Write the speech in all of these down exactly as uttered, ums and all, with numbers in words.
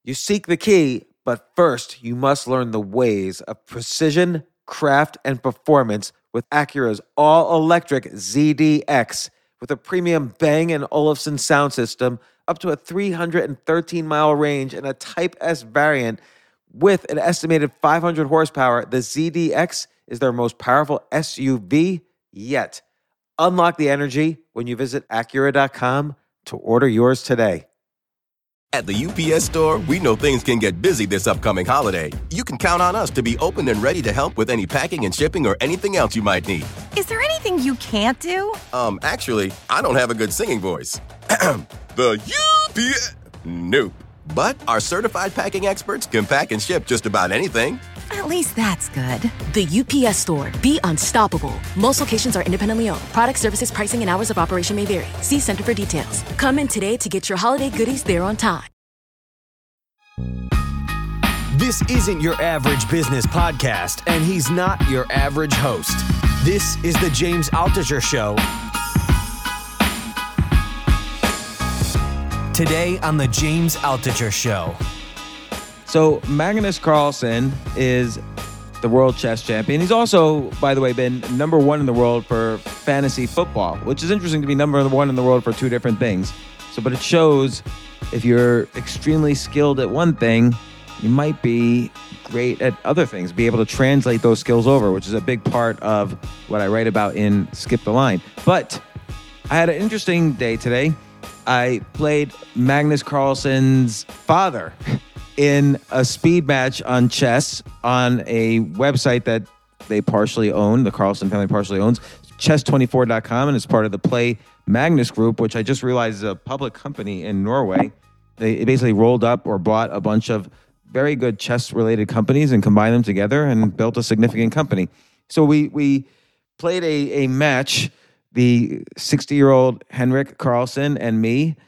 You seek the key, but first you must learn the ways of precision, craft, and performance with Acura's all-electric Z D X. With a premium Bang and Olufsen sound system, up to a three hundred thirteen mile range, and a Type S variant with an estimated five hundred horsepower, the Z D X is their most powerful S U V yet. Unlock the energy when you visit Acura dot com to order yours today. At the U P S Store, we know things can get busy this upcoming holiday. You can count on us to be open and ready to help with any packing and shipping or anything else you might need. Is there anything you can't do? Um, actually, I don't have a good singing voice. The U P S... Nope. But our certified packing experts can pack and ship just about anything. At least that's good. The U P S Store. Be unstoppable. Most locations are independently owned. Product services, pricing, and hours of operation may vary. See Center for details. Come in today to get your holiday goodies there on time. This isn't your average business podcast, and he's not your average host. This is the James Altucher Show. Today on the James Altucher Show. So Magnus Carlsen is the world chess champion. He's also, by the way, been number one in the world for fantasy football, which is interesting to be number one in the world for two different things. So, but it shows if you're extremely skilled at one thing, you might be great at other things, be able to translate those skills over, which is a big part of what I write about in Skip the Line. But I had an interesting day today. I played Magnus Carlsen's father in a speed match on chess on a website that they partially own, the Carlsen family partially owns, chess twenty-four dot com, and it's part of the Play Magnus Group, which I just realized is a public company in Norway. They basically rolled up or bought a bunch of very good chess-related companies and combined them together and built a significant company. So we we played a, a match, the sixty-year-old Henrik Carlsen and me.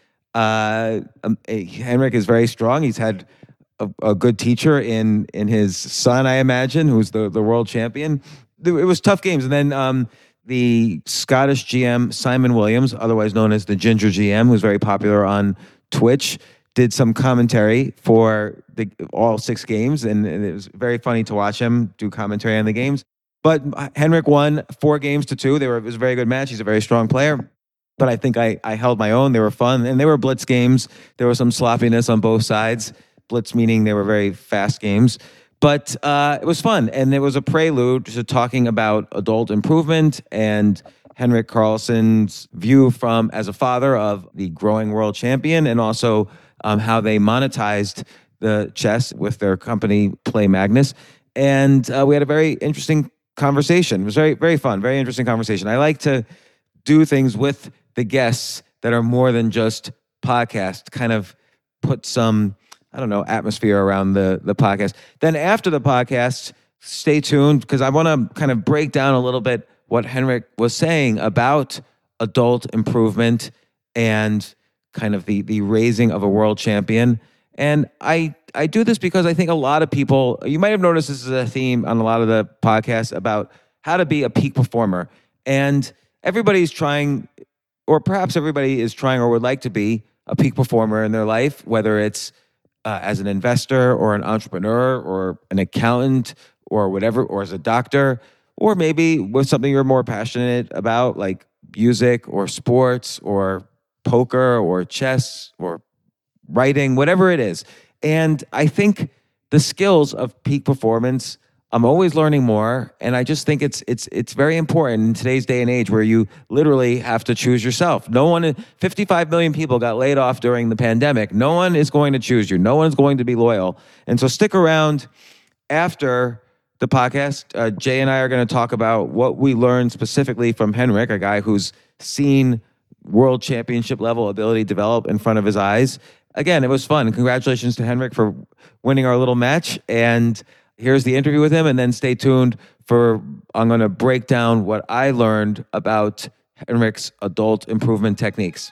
Uh, um, a, Henrik is very strong. He's had a, a good teacher in in his son, I imagine, who's the, the world champion. It was tough games. And then um, the Scottish G M, Simon Williams, otherwise known as the Ginger G M, who's very popular on Twitch, did some commentary for the all six games, and, and it was very funny to watch him do commentary on the games. But Henrik won four games to two. They were, it was a very good match. He's a very strong player. But I think I, I held my own. They were fun, and they were blitz games. There was some sloppiness on both sides. Blitz meaning they were very fast games. But uh, it was fun, and it was a prelude to talking about adult improvement and Henrik Carlsen's view from as a father of the growing world champion, and also um, how they monetized the chess with their company Play Magnus. And uh, we had a very interesting conversation. It was very, very fun, very interesting conversation. I like to do things with the guests that are more than just podcast, kind of put some, I don't know, atmosphere around the, the podcast. Then after the podcast, stay tuned, because I want to kind of break down a little bit what Henrik was saying about adult improvement and kind of the, the raising of a world champion. And I I do this because I think a lot of people, you might have noticed this is a theme on a lot of the podcasts about how to be a peak performer. And everybody's trying, or perhaps everybody is trying or would like to be a peak performer in their life, whether it's uh, as an investor or an entrepreneur or an accountant or whatever, or as a doctor, or maybe with something you're more passionate about, like music or sports or poker or chess or writing, whatever it is. And I think the skills of peak performance, I'm always learning more. And I just think it's it's it's very important in today's day and age where you literally have to choose yourself. No one, fifty-five million people got laid off during the pandemic. No one is going to choose you. No one's going to be loyal. And so stick around after the podcast. Uh, Jay and I are going to talk about what we learned specifically from Henrik, a guy who's seen world championship level ability develop in front of his eyes. Again, it was fun. Congratulations to Henrik for winning our little match. And here's the interview with him. And then stay tuned for, I'm going to break down what I learned about Henrik's adult improvement techniques.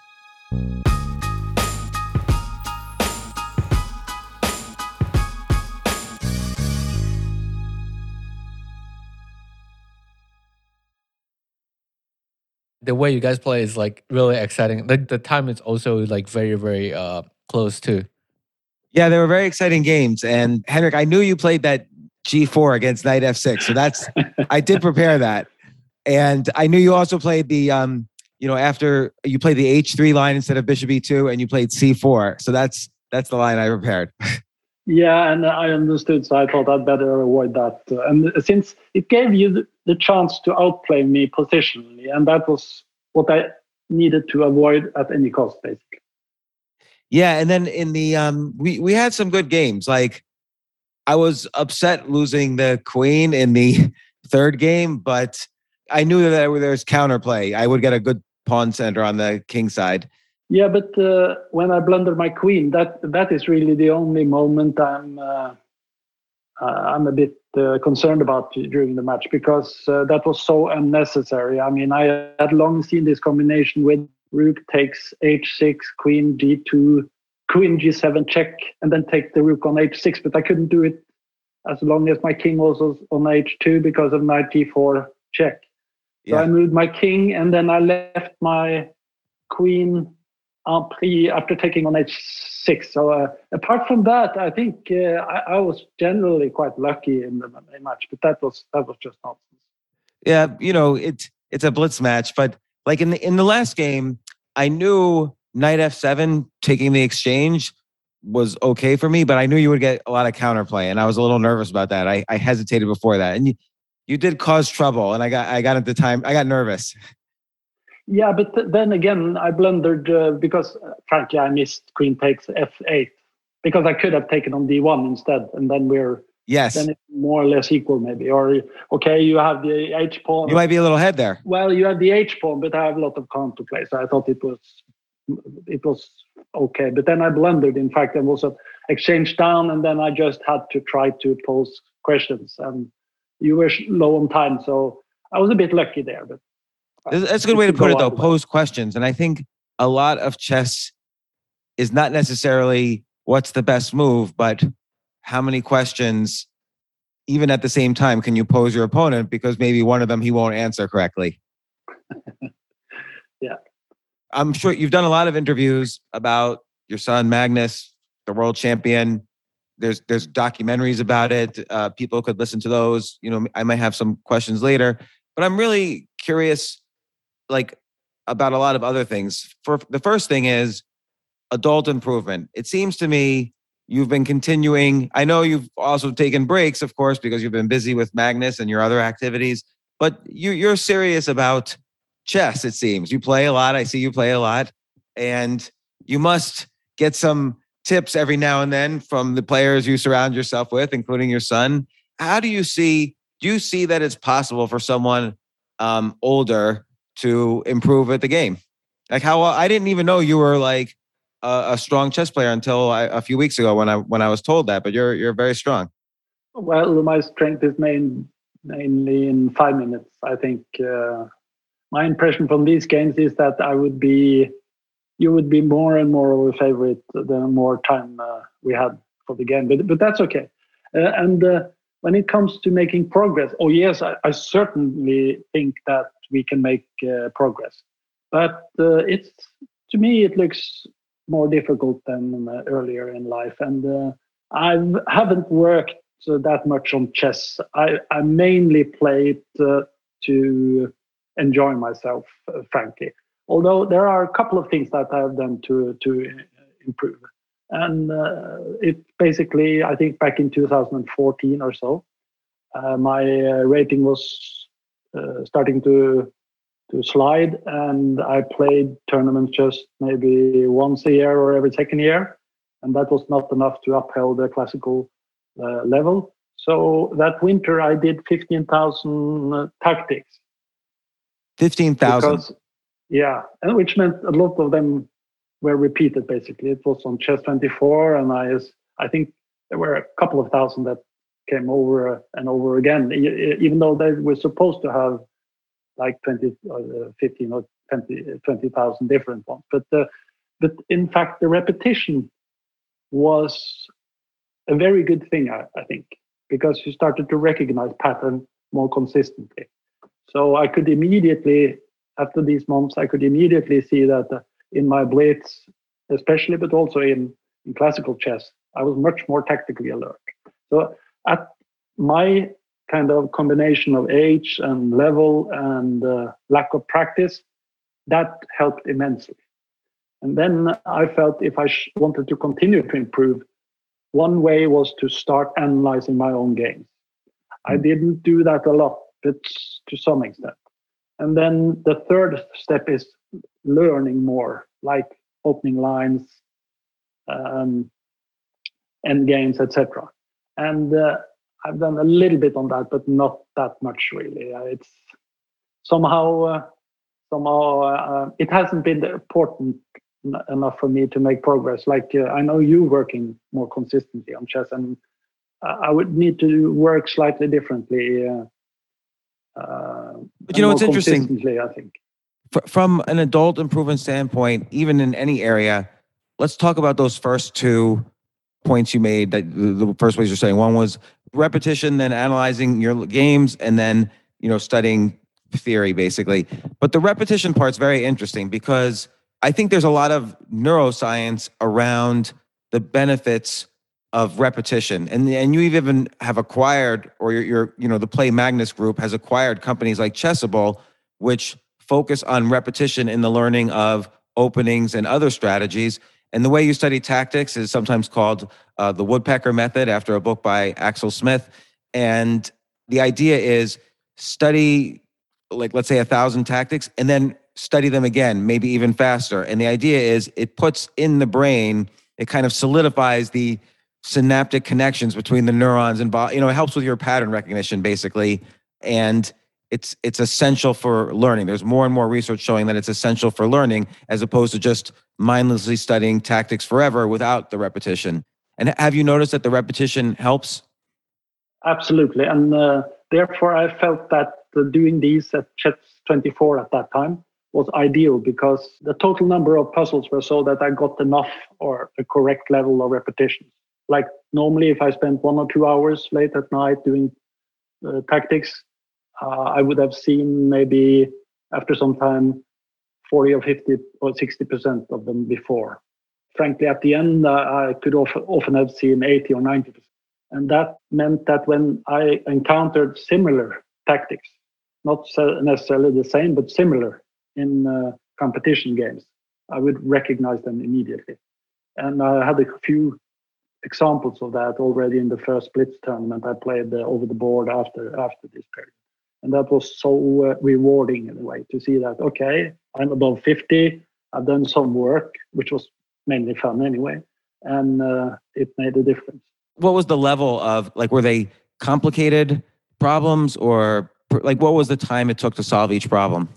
The way you guys play is like really exciting. Like the time is also like very, very uh close too. Yeah, they were very exciting games. And Henrik, I knew you played that G four against Knight F six. So that's, I did prepare that. And I knew you also played the, um, you know, after you played the H three line instead of Bishop E two and you played C four. So that's, that's the line I prepared. Yeah, and I understood. So I thought I'd better avoid that. And since it gave you the, the chance to outplay me positionally, and that was what I needed to avoid at any cost, basically. Yeah, and then in the um, we we had some good games. Like I was upset losing the queen in the third game, but I knew that there was counterplay. I would get a good pawn center on the king side. Yeah, but uh, when I blundered my queen, that that is really the only moment I'm uh, uh, I'm a bit uh, concerned about during the match, because uh, that was so unnecessary. I mean, I had long seen this combination with rook takes h six, queen g two, queen g seven check, and then take the rook on h six. But I couldn't do it as long as my king was on h two because of knight g four check. So yeah. I moved my king, and then I left my queen en prise after taking on h six. So uh, apart from that, I think uh, I, I was generally quite lucky in the match. But that was that was just nonsense. Yeah, you know, it's it's a blitz match, but like in the in the last game, I knew knight f seven taking the exchange was okay for me, but I knew you would get a lot of counterplay, and I was a little nervous about that. I, I hesitated before that, and you, you did cause trouble, and I got I got at the time I got nervous. Yeah, but th- then again, I blundered uh, because uh, frankly I missed queen takes f eight because I could have taken on d one instead, and then we're yes then it's more or less equal maybe. Or okay, you have the h pawn. You might be a little ahead there. Well, you have the h pawn, but I have a lot of counterplay, so I thought it was it was okay. But then I blundered. In fact, I was an exchange down, and then I just had to try to pose questions, and you were low on time, so I was a bit lucky there. But that's a good way to put it, though. Pose questions, and I think a lot of chess is not necessarily what's the best move, but how many questions, even at the same time, can you pose your opponent, because maybe one of them he won't answer correctly. Yeah. I'm sure you've done a lot of interviews about your son, Magnus, the world champion. There's there's documentaries about it. Uh, people could listen to those. You know, I might have some questions later, but I'm really curious, like, about a lot of other things. For the first thing is adult improvement. It seems to me you've been continuing. I know you've also taken breaks, of course, because you've been busy with Magnus and your other activities, but you, you're serious about chess, it seems. You play a lot. I see you play a lot. And you must get some tips every now and then from the players you surround yourself with, including your son. How do you see, do you see that it's possible for someone um, older to improve at the game? Like how, I didn't even know you were like a, a strong chess player until I, a few weeks ago when I when I was told that, but you're you're very strong. Well, my strength is main, mainly in five minutes. I think uh, my impression from these games is that I would be, you would be more and more of a favorite the more time uh, we had for the game, but but that's okay. Uh, and uh, when it comes to making progress, oh yes, I, I certainly think that we can make uh, progress, but uh, it's, to me it looks more difficult than uh, earlier in life, and uh, I haven't worked uh, that much on chess. I, I mainly play it uh, to enjoy myself, uh, frankly. Although there are a couple of things that I've done to to improve, and uh, it basically, I think back in two thousand fourteen or so, uh, my uh, rating was uh, starting to to slide, and I played tournaments just maybe once a year or every second year, and that was not enough to uphold the classical uh, level. So that winter I did fifteen thousand uh, tactics. fifteen thousand? Yeah, and which meant a lot of them were repeated, basically. It was on Chess twenty-four, and I, I think there were a couple of thousand that came over and over again, even though they were supposed to have like twenty, uh, fifteen or twenty thousand different ones. But, uh, but in fact, the repetition was a very good thing, I, I think, because you started to recognize pattern more consistently. So I could immediately, after these months, I could immediately see that uh, in my blitz, especially, but also in, in classical chess, I was much more tactically alert. So at my kind of combination of age and level and uh, lack of practice, that helped immensely. And then I felt if I sh- wanted to continue to improve, one way was to start analyzing my own games. I didn't do that a lot, but to some extent. And then the third step is learning more, like opening lines, um, end games, et cetera. And uh, I've done a little bit on that, but not that much really. Uh, it's somehow, uh, somehow uh, it hasn't been important n- enough for me to make progress. Like uh, I know you working more consistently on chess, and uh, I would need to work slightly differently. Uh, uh, But you know, more it's interesting. consistently, I think. Fr- From an adult improvement standpoint, even in any area, let's talk about those first two points you made. That the the first ways you're saying, one was repetition, then analyzing your games, and then you know studying theory, basically. But the repetition part's very interesting because I think there's a lot of neuroscience around the benefits of repetition, and and you even have acquired, or your, your you know the Play Magnus group has acquired companies like Chessable, which focus on repetition in the learning of openings and other strategies. And the way you study tactics is sometimes called uh, the Woodpecker Method, after a book by Axel Smith. And the idea is study, like, let's say a thousand tactics, and then study them again, maybe even faster. And the idea is it puts in the brain, it kind of solidifies the synaptic connections between the neurons and, you know, it helps with your pattern recognition, basically. And it's it's essential for learning. There's more and more research showing that it's essential for learning, as opposed to just mindlessly studying tactics forever without the repetition. And have you noticed that the repetition helps? Absolutely. And uh, therefore, I felt that uh, doing these at Chess twenty-four at that time was ideal, because the total number of puzzles were so that I got enough or the correct level of repetition. Like normally, if I spent one or two hours late at night doing uh, tactics, uh, I would have seen maybe after some time forty or fifty or sixty percent of them before. Frankly, at the end, uh, I could often, often have seen eighty or ninety percent. And that meant that when I encountered similar tactics, not necessarily the same, but similar in uh, competition games, I would recognize them immediately. And I had a few examples of that already in the first Blitz tournament I played uh, over the board after after this period. And that was so uh, rewarding in a way to see that, okay, I'm above fifty, I've done some work, which was mainly fun anyway, and uh, it made a difference. What was the level of, like, were they complicated problems, or like what was the time it took to solve each problem?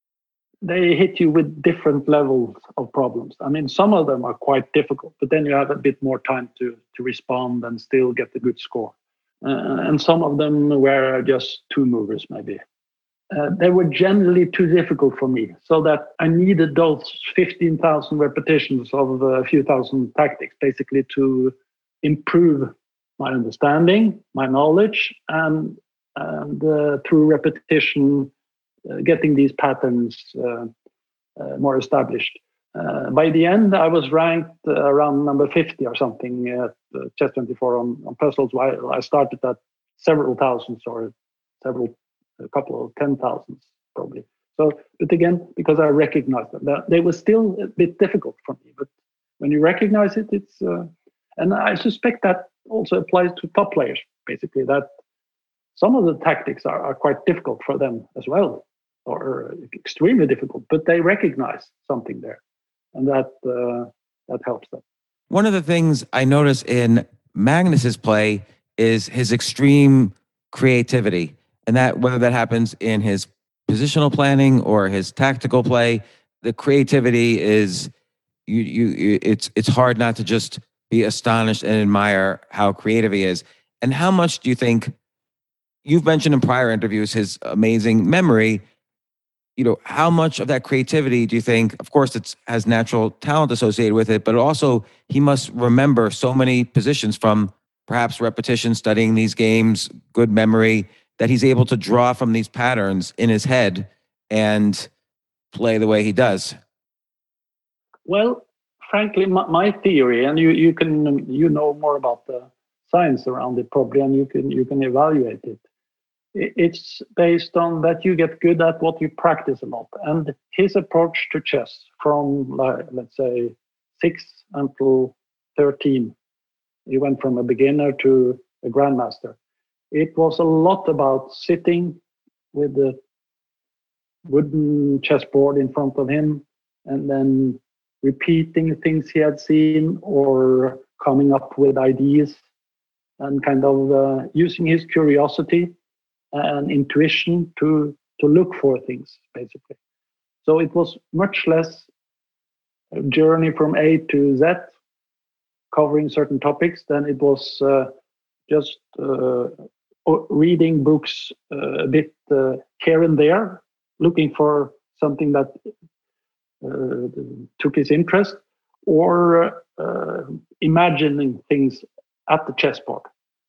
They hit you with different levels of problems. I mean, some of them are quite difficult, but then you have a bit more time to, to respond and still get a good score. Uh, and some of them were just two movers, maybe. Uh, they were generally too difficult for me, so that I needed those fifteen thousand repetitions of a few thousand tactics, basically, to improve my understanding, my knowledge, and, and uh, through repetition, uh, getting these patterns uh, uh, more established. Uh, by the end, I was ranked uh, around number fifty or something at uh, Chess twenty-four on, on puzzles. While I started at several thousands, or several, a couple of ten thousands probably. So, but again, because I recognized them, they were still a bit difficult for me. But when you recognize it, it's uh, and I suspect that also applies to top players, basically, that some of the tactics are, are quite difficult for them as well, or extremely difficult, but they recognize something there, and that uh, that helps them. One of the things I notice in Magnus's play is his extreme creativity, and that whether that happens in his positional planning or his tactical play, the creativity is you you it's it's hard not to just be astonished and admire how creative he is. And how much do you think, you've mentioned in prior interviews his amazing memory, you know, how much of that creativity do you think, of course it has natural talent associated with it, but also he must remember so many positions from perhaps repetition, studying these games, good memory, that he's able to draw from these patterns in his head and play the way he does? Well, frankly, my, my theory, and you, you can you know more about the science around it probably, and you can you can evaluate it. It's based on that you get good at what you practice a lot. And his approach to chess from, like, let's say, six until thirteen, he went from a beginner to a grandmaster. It was a lot about sitting with the wooden chessboard in front of him and then repeating things he had seen or coming up with ideas and kind of uh, using his curiosity and intuition to to look for things, basically. So it was much less a journey from A to Z, covering certain topics, than it was uh, just uh, reading books uh, a bit uh, here and there, looking for something that uh, took his interest, or uh, imagining things at the chessboard.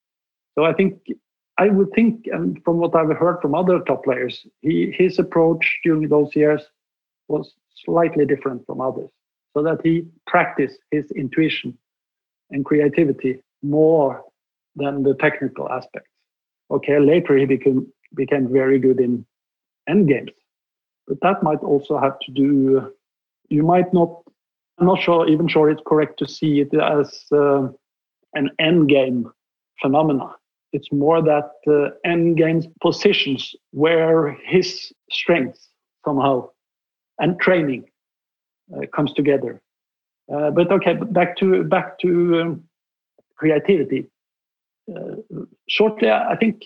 So I think I would think, and from what I've heard from other top players, he, his approach during those years was slightly different from others, so that he practiced his intuition and creativity more than the technical aspects. Okay, later he became became very good in endgames, but that might also have to do. You might not. I'm not sure, even sure it's correct to see it as uh, an endgame phenomena. It's more that uh, endgame positions where his strengths somehow and training uh, comes together. Uh, but okay, back to back to um, creativity. Uh, shortly, I think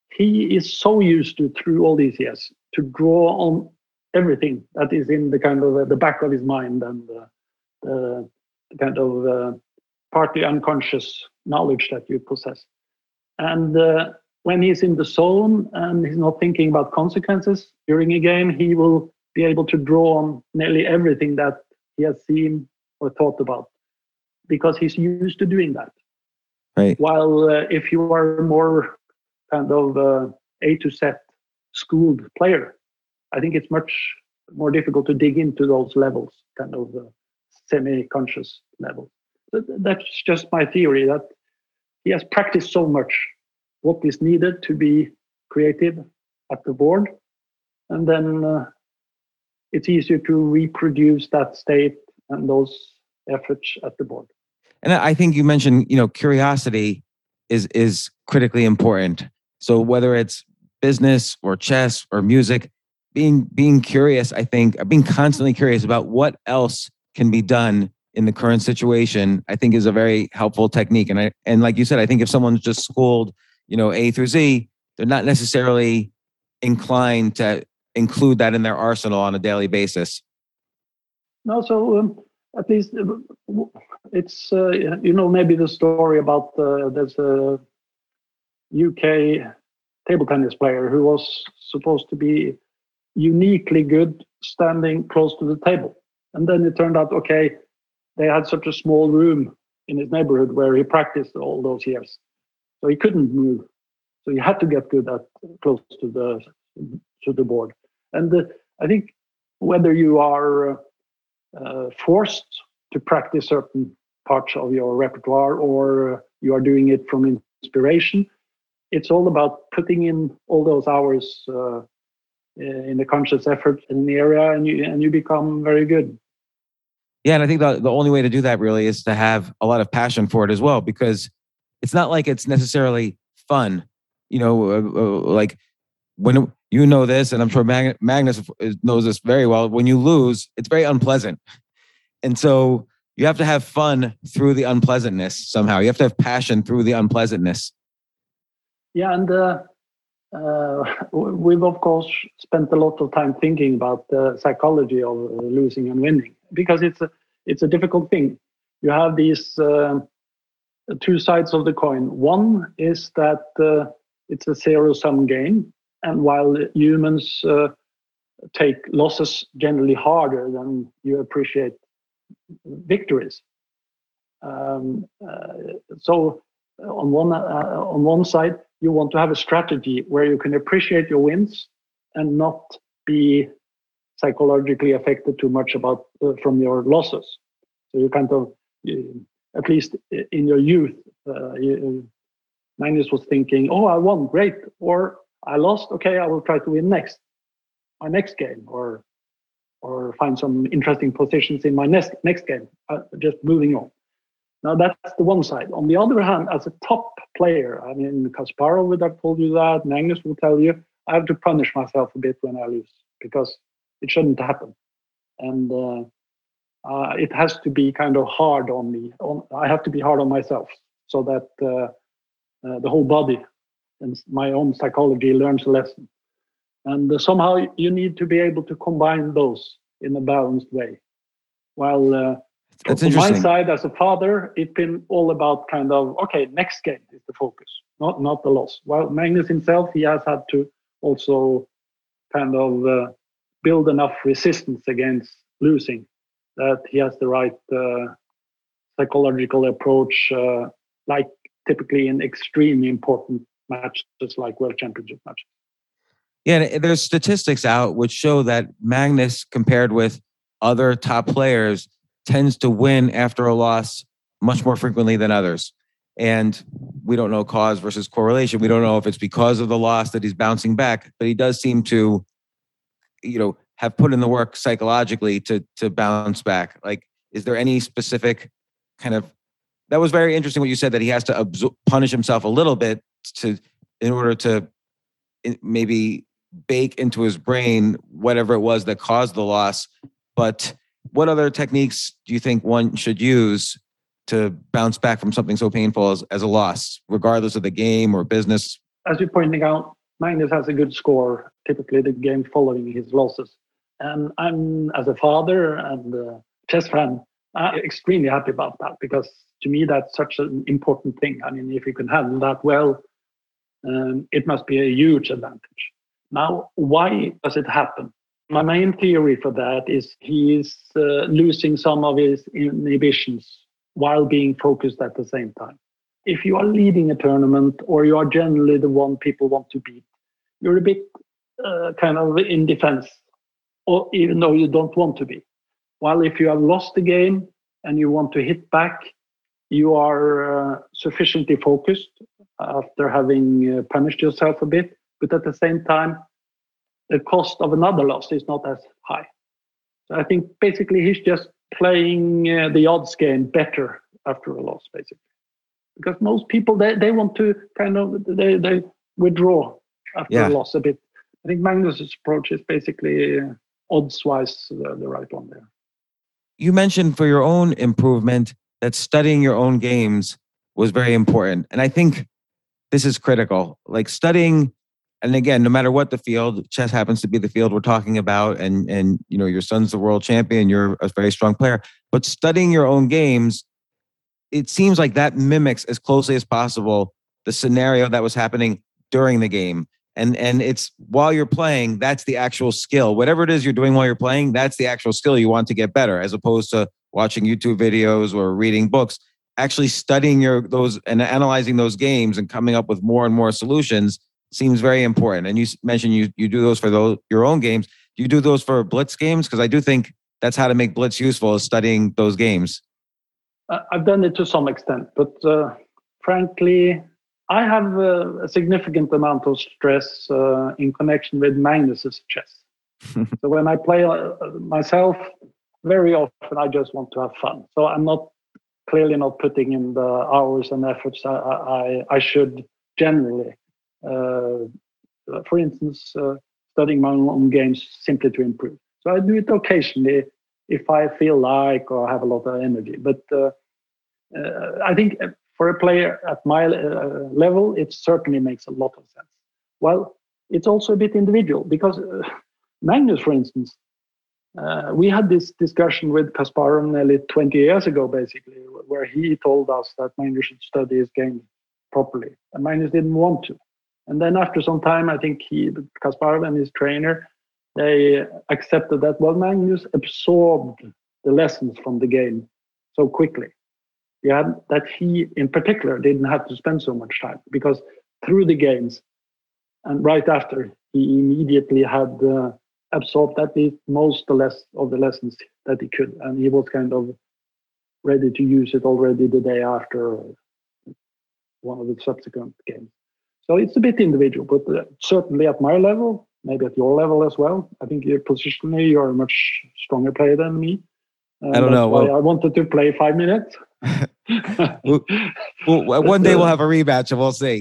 he is so used to, through all these years, to draw on everything that is in the kind of uh, the back of his mind and uh, the, the kind of uh, partly unconscious knowledge that you possess. And uh, when he's in the zone and he's not thinking about consequences during a game, he will be able to draw on nearly everything that he has seen or thought about, because he's used to doing that. Right. While uh, if you are more kind of uh, A to Z schooled player, I think it's much more difficult to dig into those levels, kind of uh, semi-conscious levels. But that's just my theory, that he has practiced so much what is needed to be creative at the board, and then uh, it's easier to reproduce that state and those efforts at the board. And I think you mentioned, you know, curiosity is is critically important. So whether it's business or chess or music, being being curious, I think, being constantly curious about what else can be done in the current situation, I think is a very helpful technique. And I and like you said, I think if someone's just schooled, you know, A through Z, they're not necessarily inclined to include that in their arsenal on a daily basis. No, so um, at least it's uh, you know, maybe the story about uh, there's a U K table tennis player who was supposed to be uniquely good standing close to the table, and then it turned out, okay, they had such a small room in his neighborhood where he practiced all those years, so he couldn't move. So he had to get good at close to the to the board. And uh, I think whether you are uh, forced to practice certain parts of your repertoire or you are doing it from inspiration, it's all about putting in all those hours uh, in the conscious effort in the area, and you and you become very good. Yeah, and I think the, the only way to do that really is to have a lot of passion for it as well, because it's not like it's necessarily fun. You know, uh, uh, like when you know this, and I'm sure Mag- Magnus knows this very well, when you lose, it's very unpleasant. And so you have to have fun through the unpleasantness somehow. You have to have passion through the unpleasantness. Yeah, and uh, uh, we've, of course, spent a lot of time thinking about the psychology of losing and winning, because it's a, it's a difficult thing. You have these uh, two sides of the coin. One is that uh, it's a zero-sum game, and while humans uh, take losses generally harder than you appreciate victories. Um, uh, so on one uh, on one side, you want to have a strategy where you can appreciate your wins and not be psychologically affected too much about uh, from your losses. So you kind of, you, at least in your youth, uh, you, Magnus was thinking, oh, I won, great. Or I lost, okay, I will try to win next, my next game, or or find some interesting positions in my next next game, uh, just moving on. Now that's the one side. On the other hand, as a top player, I mean, Kasparov would have told you that, Magnus will tell you, I have to punish myself a bit when I lose because it shouldn't happen. And uh, uh, it has to be kind of hard on me. On, I have to be hard on myself so that uh, uh, the whole body and my own psychology learns a lesson. And uh, somehow you need to be able to combine those in a balanced way. While uh, That's from my interesting. side as a father, it's been all about kind of, okay, next game is the focus, not not the loss. While Magnus himself, he has had to also kind of uh, build enough resistance against losing that he has the right uh, psychological approach, uh, like typically in extremely important matches like World Championship matches. Yeah, and there's statistics out which show that Magnus, compared with other top players, tends to win after a loss much more frequently than others. And we don't know cause versus correlation. We don't know if it's because of the loss that he's bouncing back, but he does seem to, you know, have put in the work psychologically to to bounce back. Like, is there any specific kind of, that was very interesting what you said, that he has to absor- punish himself a little bit to, in order to maybe bake into his brain whatever it was that caused the loss. But what other techniques do you think one should use to bounce back from something so painful as, as a loss, regardless of the game or business? As you're pointing out, Magnus has a good score, typically the game following his losses. And I'm, as a father and a chess fan, I'm extremely happy about that, because to me, that's such an important thing. I mean, if you can handle that well, um, it must be a huge advantage. Now, why does it happen? My main theory for that is he is uh, losing some of his inhibitions while being focused at the same time. If you are leading a tournament or you are generally the one people want to beat, you're a bit uh, kind of in defense, or even though you don't want to be. While if you have lost the game and you want to hit back, you are uh, sufficiently focused after having uh, punished yourself a bit, but at the same time, the cost of another loss is not as high. So I think basically he's just playing uh, the odds game better after a loss, basically. Because most people, they, they want to kind of, they, they withdraw after Yeah. a loss a bit. I think Magnus's approach is basically uh, odds-wise the, the right one there. You mentioned for your own improvement that studying your own games was very important. And I think this is critical. Like studying, and again, no matter what the field, chess happens to be the field we're talking about, and and you know, your son's the world champion, you're a very strong player, but studying your own games, it seems like that mimics as closely as possible the scenario that was happening during the game. And and it's while you're playing, that's the actual skill. Whatever it is you're doing while you're playing, that's the actual skill you want to get better, as opposed to watching YouTube videos or reading books. Actually studying your those and analyzing those games and coming up with more and more solutions seems very important. And you mentioned you you do those for those, your own games. Do you do those for blitz games? Because I do think that's how to make blitz useful, is studying those games. I've done it to some extent, but uh, frankly, I have uh, a significant amount of stress uh, in connection with Magnus's chess. So when I play uh, myself, very often I just want to have fun. So I'm not clearly not putting in the hours and efforts I I, I should generally. Uh, for instance, uh, studying my own games simply to improve. So I do it occasionally if I feel like or have a lot of energy. But uh, uh, I think for a player at my uh, level, it certainly makes a lot of sense. Well, it's also a bit individual, because uh, Magnus, for instance, uh, we had this discussion with Kasparov nearly twenty years ago, basically, where he told us that Magnus should study his game properly, and Magnus didn't want to. And then after some time, I think he, Kasparov and his trainer, they accepted that, well, Magnus absorbed the lessons from the game so quickly. Yeah, that he, in particular, didn't have to spend so much time, because through the games and right after, he immediately had uh, absorbed at least most the less of the lessons that he could, and he was kind of ready to use it already the day after one of the subsequent games. So it's a bit individual, but uh, certainly at my level, maybe at your level as well. I think you're positionally, you're a much stronger player than me. And I don't that's know. why Well, I wanted to play five minutes. well, well, one day we'll have a rematch and we'll see.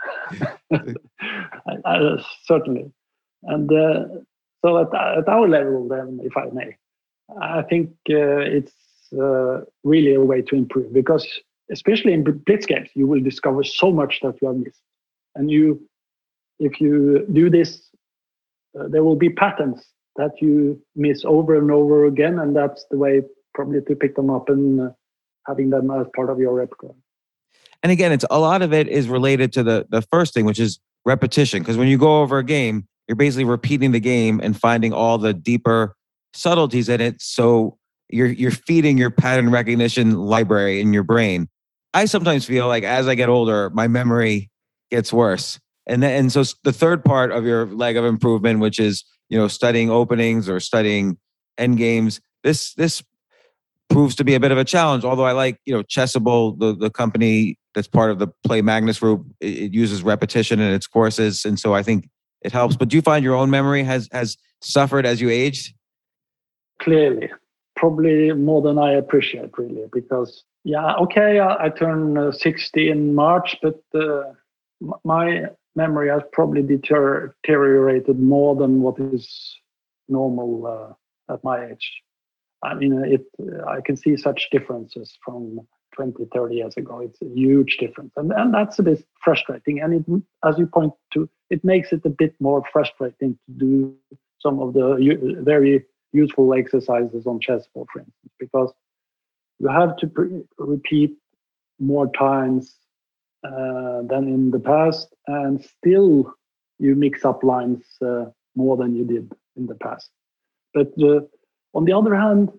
I, I, certainly. And uh, so at, at our level, then, if I may, I think uh, it's uh, really a way to improve, because especially in blitz games, you will discover so much that you have missed. And you, if you do this, uh, there will be patterns that you miss over and over again, and that's the way probably to pick them up and uh, having them as part of your repertoire. And again, it's a lot of it is related to the the first thing, which is repetition. Because when you go over a game, you're basically repeating the game and finding all the deeper subtleties in it. So you're you're feeding your pattern recognition library in your brain. I sometimes feel like as I get older, my memory gets worse. And then, and so the third part of your leg of improvement, which is, you know, studying openings or studying end games, this this proves to be a bit of a challenge. Although I like, you know, Chessable, the, the company that's part of the Play Magnus group, it, it uses repetition in its courses. And so I think it helps. But do you find your own memory has has suffered as you aged? Clearly, probably more than I appreciate, really, because, yeah, okay, I, I turn uh, sixty in March, but uh, m- my memory has probably deter- deteriorated more than what is normal uh, at my age. I mean, it. I can see such differences from twenty, thirty years ago. It's a huge difference. And, and that's a bit frustrating. And it, as you point to, it makes it a bit more frustrating to do some of the u- very useful exercises on chessboard, for instance, because you have to pre- repeat more times uh, than in the past, and still you mix up lines uh, more than you did in the past. But uh, on the other hand,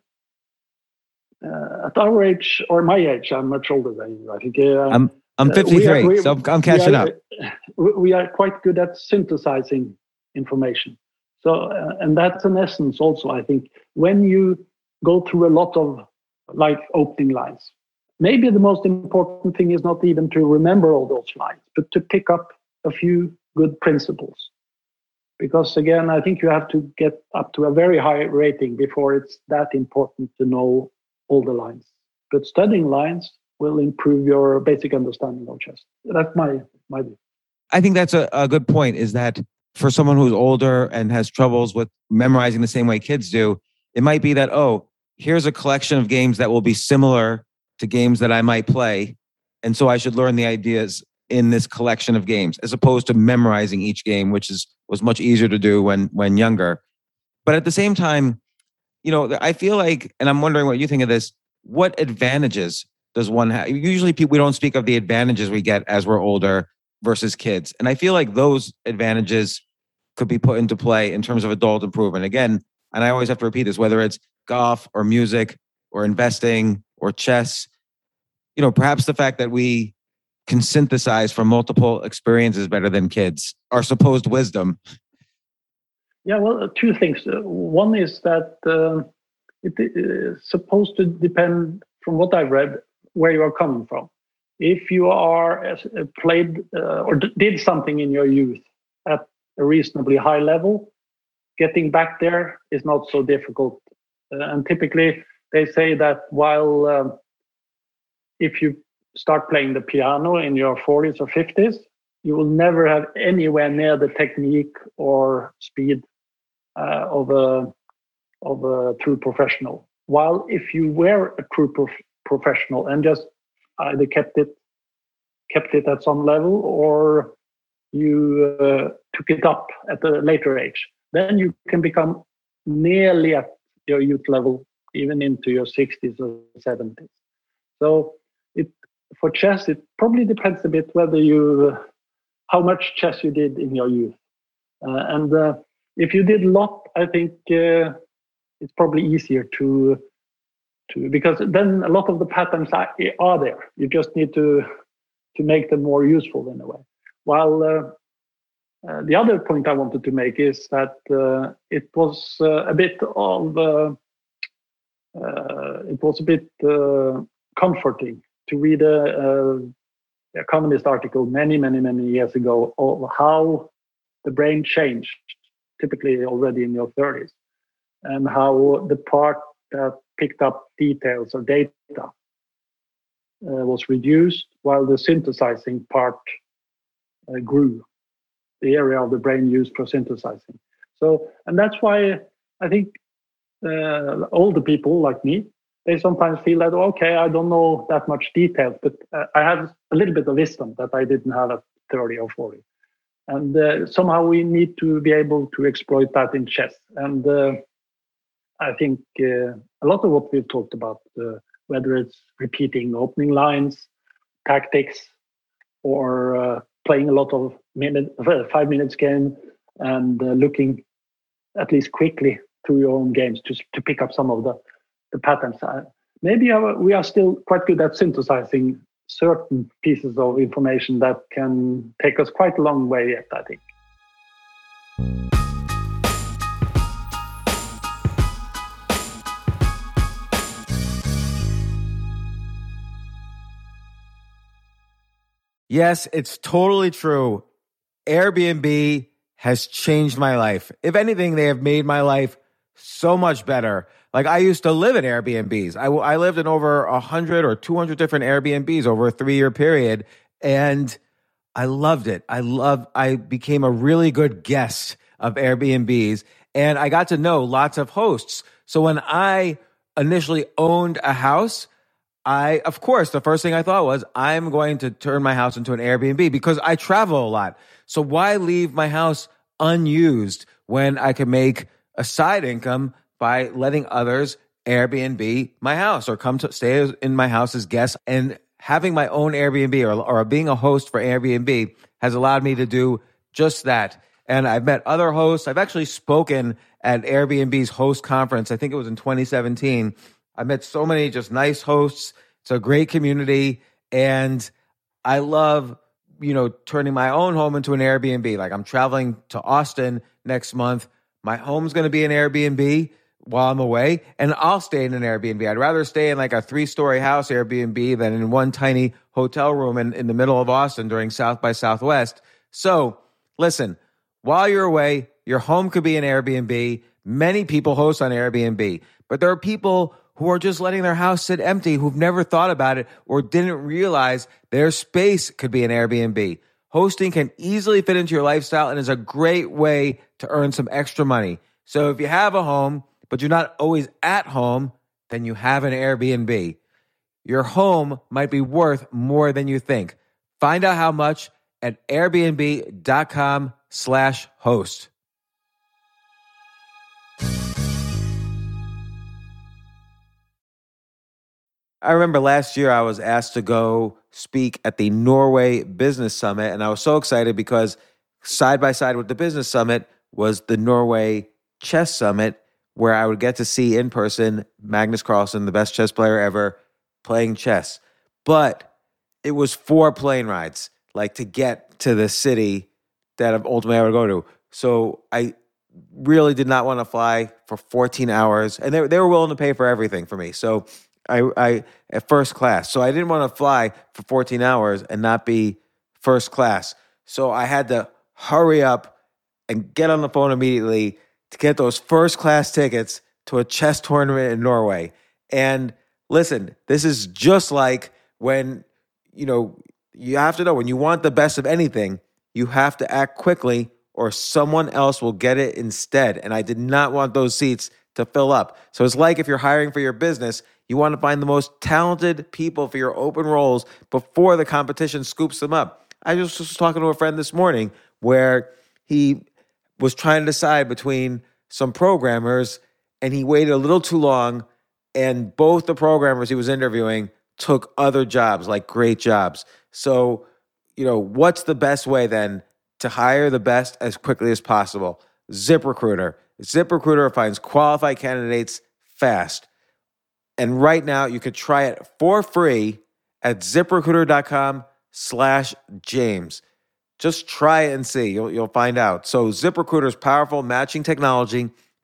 uh, at our age, or my age, I'm much older than you, I think. Uh, I'm I'm fifty-three, uh, we are, we, so I'm, I'm catching we are, up. We are quite good at synthesizing information. So, uh, and that's an essence also, I think. When you go through a lot of, like, opening lines, maybe the most important thing is not even to remember all those lines, but to pick up a few good principles. Because again, I think you have to get up to a very high rating before it's that important to know all the lines. But studying lines will improve your basic understanding of chess. That's my my view. I think that's a, a good point, is that for someone who's older and has troubles with memorizing the same way kids do, it might be that, oh, here's a collection of games that will be similar to games that I might play. And so I should learn the ideas in this collection of games, as opposed to memorizing each game, which is was much easier to do when when younger. But at the same time, you know, I feel like, and I'm wondering what you think of this, what advantages does one have? Usually people, we don't speak of the advantages we get as we're older versus kids. And I feel like those advantages could be put into play in terms of adult improvement. Again, and I always have to repeat this, whether it's golf or music or investing or chess, you know, perhaps the fact that we can synthesize from multiple experiences better than kids, our supposed wisdom. Yeah, well, two things. Uh, one is that uh, it is supposed to depend, from what I've read, where you are coming from. If you are uh, played uh, or d- did something in your youth at a reasonably high level, getting back there is not so difficult. Uh, and typically, they say that while um, if you start playing the piano in your forties or fifties, you will never have anywhere near the technique or speed uh, of a of a true professional. While if you were a true prof- professional and just either kept it kept it at some level, or you uh, took it up at a later age, then you can become nearly at your youth level, even into your sixties or seventies. So it for chess, it probably depends a bit whether you uh, how much chess you did in your youth, uh, and uh, if you did a lot, I think uh, it's probably easier to to because then a lot of the patterns are, are there. You just need to to make them more useful in a way. While uh, uh, the other point I wanted to make is that uh, it was uh, a bit of uh, uh, it was a bit uh, comforting to read a, a Economist article many, many, many years ago of how the brain changed, typically already in your thirties, and how the part that picked up details or data uh, was reduced while the synthesizing part uh, grew, the area of the brain used for synthesizing. So, and that's why I think uh, older people like me, they sometimes feel that, okay, I don't know that much detail, but uh, I have a little bit of wisdom that I didn't have at thirty or forty. And uh, somehow we need to be able to exploit that in chess. And uh, I think uh, a lot of what we've talked about, uh, whether it's repeating opening lines, tactics, or uh, playing a lot of minute, five minutes game and uh, looking at least quickly through your own games to, to pick up some of the, the patterns. Uh, maybe our, we are still quite good at synthesizing certain pieces of information that can take us quite a long way yet, I think. Yes, it's totally true. Airbnb has changed my life. If anything, they have made my life so much better. Like, I used to live in Airbnbs. I, I lived in over one hundred or two hundred different Airbnbs over a three-year period, and I loved it. I loved, I became a really good guest of Airbnbs, and I got to know lots of hosts. So when I initially owned a house, I, of course, the first thing I thought was, I'm going to turn my house into an Airbnb because I travel a lot. So why leave my house unused when I can make a side income by letting others Airbnb my house or come to stay in my house as guests? And having my own Airbnb or, or being a host for Airbnb has allowed me to do just that. And I've met other hosts. I've actually spoken at Airbnb's host conference. I think it was in twenty seventeen. I met so many just nice hosts. It's a great community. And I love, you know, turning my own home into an Airbnb. Like, I'm traveling to Austin next month. My home's going to be an Airbnb while I'm away, and I'll stay in an Airbnb. I'd rather stay in like a three-story house Airbnb than in one tiny hotel room in, in the middle of Austin during South by Southwest. So listen, while you're away, your home could be an Airbnb. Many people host on Airbnb, but there are people who are just letting their house sit empty, who've never thought about it or didn't realize their space could be an Airbnb. Hosting can easily fit into your lifestyle and is a great way to earn some extra money. So if you have a home, but you're not always at home, then you have an Airbnb. Your home might be worth more than you think. Find out how much at airbnb.com slash host. I remember last year I was asked to go speak at the Norway Business Summit, and I was so excited because side by side with the Business Summit was the Norway Chess Summit, where I would get to see in person Magnus Carlsen, the best chess player ever, playing chess. But it was four plane rides, like to get to the city that ultimately I would go to. So I really did not want to fly for fourteen hours, and they, they were willing to pay for everything for me. So I, I at first class. So I didn't want to fly for fourteen hours and not be first class. So I had to hurry up and get on the phone immediately to get those first class tickets to a chess tournament in Norway. And listen, this is just like when, you know, you have to know when you want the best of anything, you have to act quickly or someone else will get it instead. And I did not want those seats to fill up. So it's like if you're hiring for your business, you want to find the most talented people for your open roles before the competition scoops them up. I just was talking to a friend this morning where he was trying to decide between some programmers and he waited a little too long, and both the programmers he was interviewing took other jobs, like great jobs. So, you know, what's the best way then to hire the best as quickly as possible? ZipRecruiter. ZipRecruiter finds qualified candidates fast. And right now you could try it for free at ZipRecruiter.com slash James. Just try it and see. You'll, you'll find out. So ZipRecruiter's powerful matching technology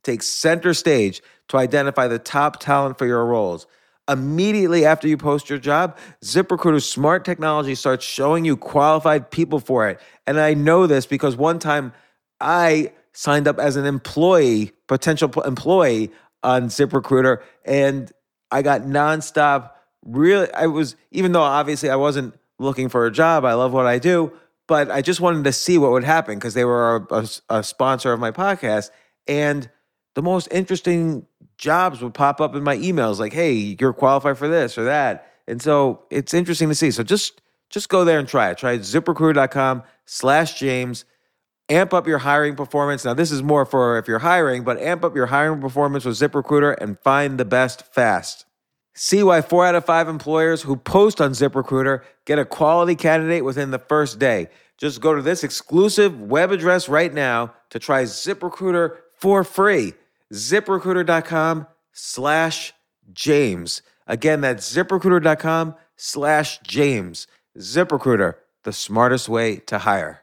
takes center stage to identify the top talent for your roles. Immediately after you post your job, ZipRecruiter's smart technology starts showing you qualified people for it. And I know this because one time I signed up as an employee, potential employee on ZipRecruiter, and I got nonstop. Really, I was, even though obviously I wasn't looking for a job, I love what I do, but I just wanted to see what would happen because they were a, a, a sponsor of my podcast. And the most interesting jobs would pop up in my emails like, hey, you're qualified for this or that. And so it's interesting to see. So just just go there and try it. Try ZipRecruiter.com slash James. Amp up your hiring performance. Now, this is more for if you're hiring, but amp up your hiring performance with ZipRecruiter and find the best fast. See why four out of five employers who post on ZipRecruiter get a quality candidate within the first day. Just go to this exclusive web address right now to try ZipRecruiter for free. ZipRecruiter.com slash James. Again, that's ZipRecruiter.com slash James. ZipRecruiter, the smartest way to hire.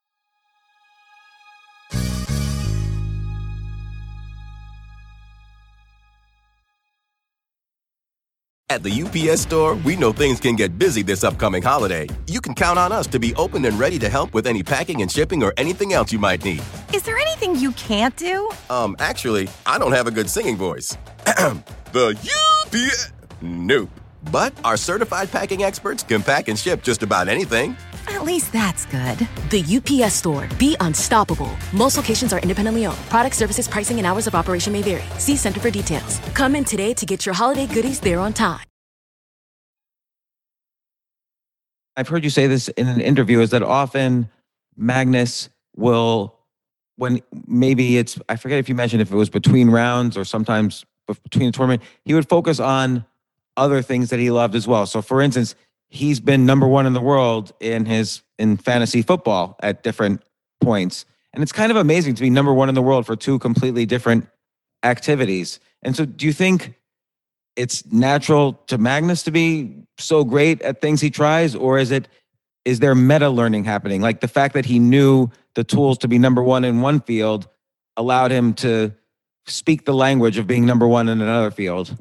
At the U P S Store, we know things can get busy this upcoming holiday. You can count on us to be open and ready to help with any packing and shipping or anything else you might need. Is there anything you can't do? Um, actually, I don't have a good singing voice. The U P S... Nope. But our certified packing experts can pack and ship just about anything. At least that's good. The U P S Store. Be unstoppable. Most locations are independently owned. Product, services, pricing, and hours of operation may vary. See Center for details. Come in today to get your holiday goodies there on time. I've heard you say this in an interview, is that often Magnus will, when maybe it's, I forget if you mentioned if it was between rounds or sometimes between the tournament, he would focus on other things that he loved as well. So for instance, he's been number one in the world in his in fantasy football at different points. And it's kind of amazing to be number one in the world for two completely different activities. And so do you think it's natural to Magnus to be so great at things he tries, or is it, is there meta learning happening? Like the fact that he knew the tools to be number one in one field allowed him to speak the language of being number one in another field?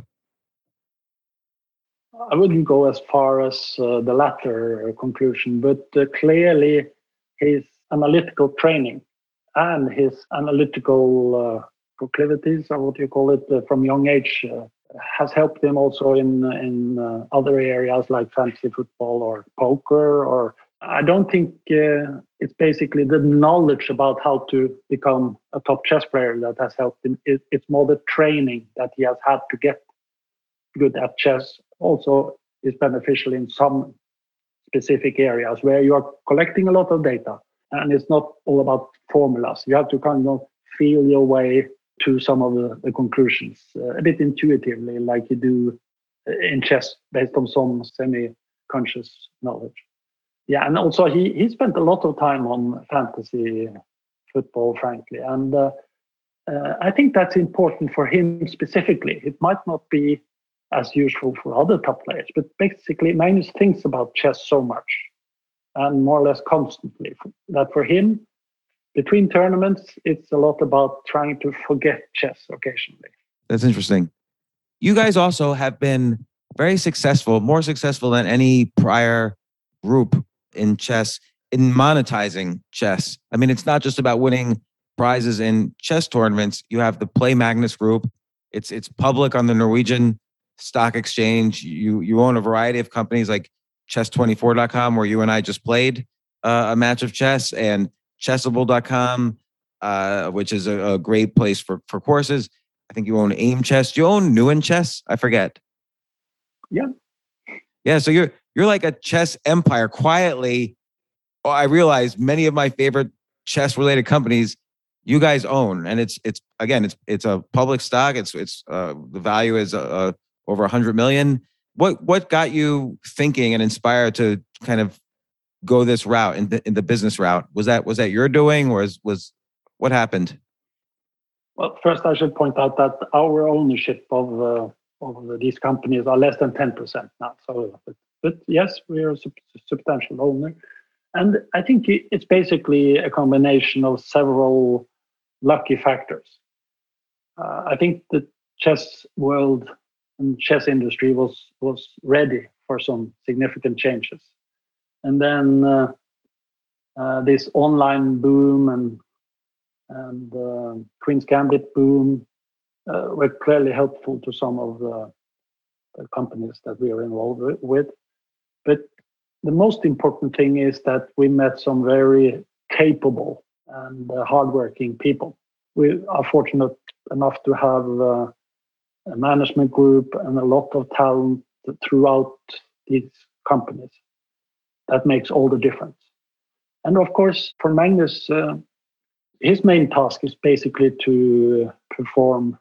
I wouldn't go as far as uh, the latter conclusion, but uh, clearly his analytical training and his analytical uh, proclivities, or what you call it, uh, from young age, uh, has helped him also in in uh, other areas like fantasy football or poker. Or I don't think uh, it's basically the knowledge about how to become a top chess player that has helped him. It, it's more the training that he has had to get good at chess. Also is beneficial in some specific areas where you are collecting a lot of data, and it's not all about formulas. You have to kind of feel your way to some of the, the conclusions uh, a bit intuitively, like you do in chess, based on some semi-conscious knowledge. Yeah, and also he he spent a lot of time on fantasy football, frankly, and uh, uh, I think that's important for him specifically. It might not be as useful for other top players, but basically Magnus thinks about chess so much and more or less constantly that for him, between tournaments, it's a lot about trying to forget chess occasionally. That's interesting. You guys also have been very successful, more successful than any prior group in chess, in monetizing chess. I mean, it's not just about winning prizes in chess tournaments. You have the Play Magnus group. It's it's public on the Norwegian Stock Exchange. You you own a variety of companies like chess twenty-four dot com, where you and I just played uh, a match of chess, and chessable dot com, uh, which is a, a great place for, for courses. I think you own Aim Chess. Do you own Newen Chess? I forget. Yeah. Yeah, so you're you're like a chess empire quietly. Oh, I realize many of my favorite chess related companies you guys own, and it's it's again it's it's a public stock. It's it's uh, the value is uh, over a hundred million. What what got you thinking and inspired to kind of go this route in the, in the business route? Was that was that your doing, or was was what happened? Well, first I should point out that our ownership of uh, of these companies are less than ten percent now. So, but, but yes, we are a sub- substantial owner, and I think it's basically a combination of several lucky factors. uh, I think the chess world and chess industry was was ready for some significant changes. And then uh, uh, this online boom and and uh, Queen's Gambit boom uh, were clearly helpful to some of the, the companies that we are involved with. But the most important thing is that we met some very capable and uh, hardworking people. We are fortunate enough to have uh, a management group and a lot of talent throughout these companies. That makes all the difference. And of course, for Magnus, uh, his main task is basically to perform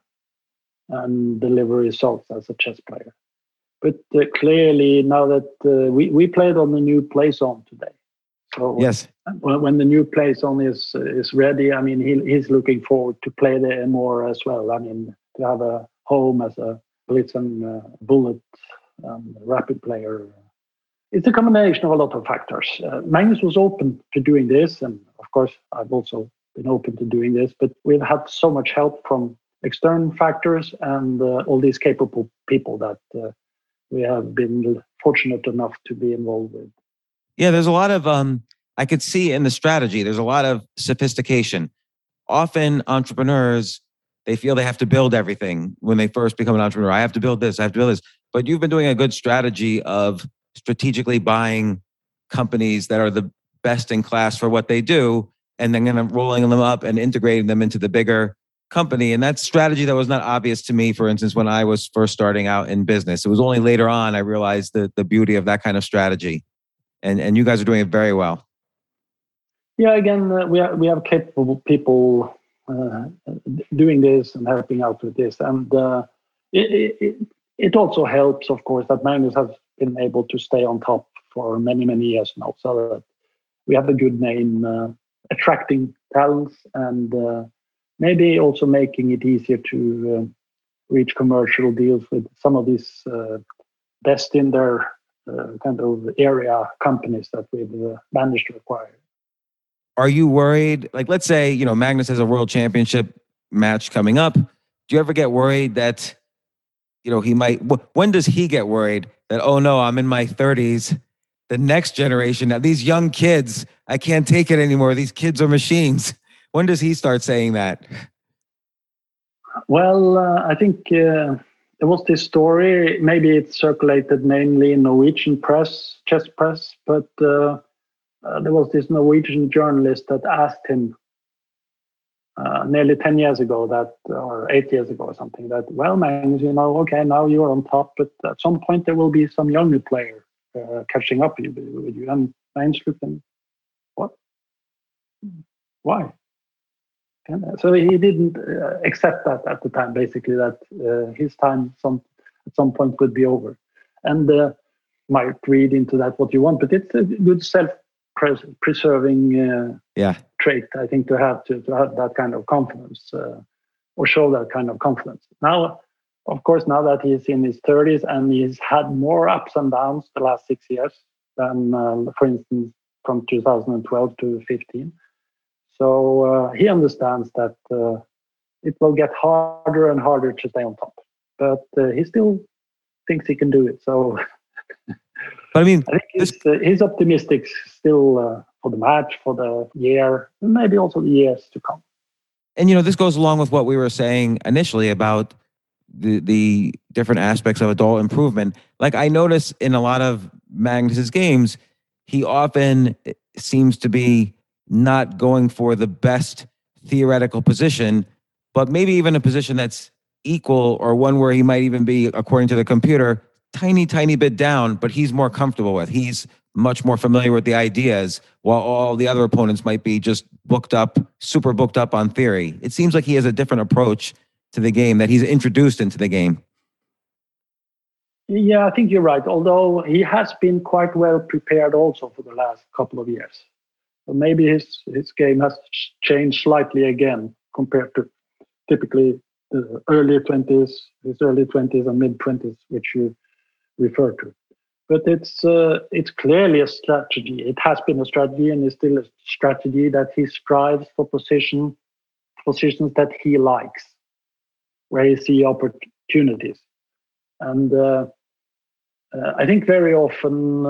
and deliver results as a chess player. But uh, clearly, now that uh, we, we played on the new play zone today. So Yes. when, when the new play zone is is ready, I mean, he, he's looking forward to play there more as well. I mean, to have a home as a blitz and uh, bullet um, rapid player. It's a combination of a lot of factors. Uh, Magnus was open to doing this, and of course, I've also been open to doing this, but we've had so much help from external factors and uh, all these capable people that uh, we have been fortunate enough to be involved with. Yeah, there's a lot of, um, I could see in the strategy, there's a lot of sophistication. Often entrepreneurs, they feel they have to build everything when they first become an entrepreneur. I have to build this, I have to build this. But you've been doing a good strategy of strategically buying companies that are the best in class for what they do, and then kind of rolling them up and integrating them into the bigger company. And that's strategy that was not obvious to me, for instance, when I was first starting out in business. It was only later on I realized the, the beauty of that kind of strategy. And, and you guys are doing it very well. Yeah, again, uh, we, have, we have capable people uh, doing this and helping out with this. And uh, it, it, it also helps, of course, that Magnus has been able to stay on top for many, many years now. So that we have a good name, uh, attracting talents and uh, maybe also making it easier to uh, reach commercial deals with some of these uh, best in their uh, kind of area companies that we've uh, managed to acquire. Are you worried? Like, let's say, you know, Magnus has a world championship match coming up. Do you ever get worried that, you know, he might, when does he get worried that, oh no, I'm in my thirties, the next generation, now these young kids, I can't take it anymore. These kids are machines. When does he start saying that? Well, uh, I think uh, there was this story, maybe it circulated mainly in Norwegian press, chess press, but uh, uh, there was this Norwegian journalist that asked him uh, nearly ten years ago that, or eight years ago or something, that, well, Magnus, you know, okay, now you're on top, but at some point there will be some younger player uh, catching up with you. And Magnus looked and, what? Why? So he didn't uh, accept that at the time, basically, that uh, his time some at some point could be over. And uh, might read into that what you want, but it's a good self-preserving uh, yeah. trait, I think, to have to, to have that kind of confidence uh, or show that kind of confidence. Now, of course, now that he's in his thirties and he's had more ups and downs the last six years than, uh, for instance, from two thousand twelve to fifteen. So uh, he understands that uh, it will get harder and harder to stay on top, but uh, he still thinks he can do it. So, but I mean, I think he's, uh, he's optimistic still uh, for the match, for the year, and maybe also the years to come. And you know, this goes along with what we were saying initially about the the different aspects of adult improvement. Like I notice in a lot of Magnus's games, he often seems to be not going for the best theoretical position, but maybe even a position that's equal or one where he might even be, according to the computer, tiny, tiny bit down, but he's more comfortable with. He's much more familiar with the ideas, while all the other opponents might be just booked up, super booked up on theory. It seems like he has a different approach to the game that he's introduced into the game. Yeah, I think you're right. Although he has been quite well prepared also for the last couple of years. So maybe his, his game has changed slightly again compared to typically the early twenties, his early twenties and mid twenties, which you refer to. But it's uh, it's clearly a strategy. It has been a strategy and is still a strategy that he strives for position positions that he likes. where he see opportunities. And uh, uh, I think very often,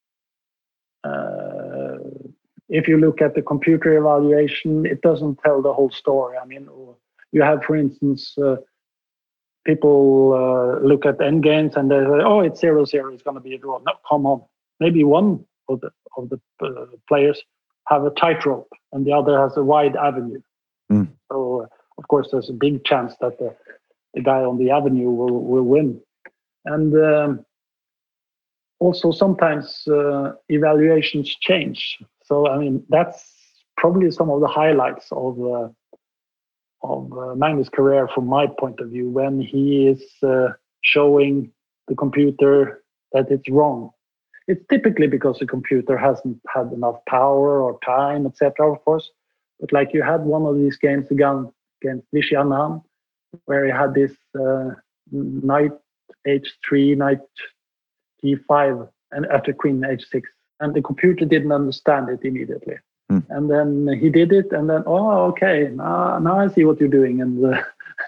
uh, if you look at the computer evaluation, it doesn't tell the whole story. I mean, you have, for instance, uh, people uh, look at end games and they say, "Oh, it's zero zero. It's going to be a draw." No, come on. Maybe one of the of the uh, players have a tightrope and the other has a wide avenue. Mm. So, uh, of course, there's a big chance that the, the guy on the avenue will, will win. And um, also sometimes uh, evaluations change. So, I mean, that's probably some of the highlights of uh, of uh, Magnus' career from my point of view, when he is uh, showing the computer that it's wrong. It's typically because the computer hasn't had enough power or time, et cetera, of course. But like you had one of these games again against Vishy Anand, where he had this uh, knight h three, knight g five, and after queen h six. And the computer didn't understand it immediately. Hmm. And then he did it, and then, oh, okay, now, now I see what you're doing. And, uh,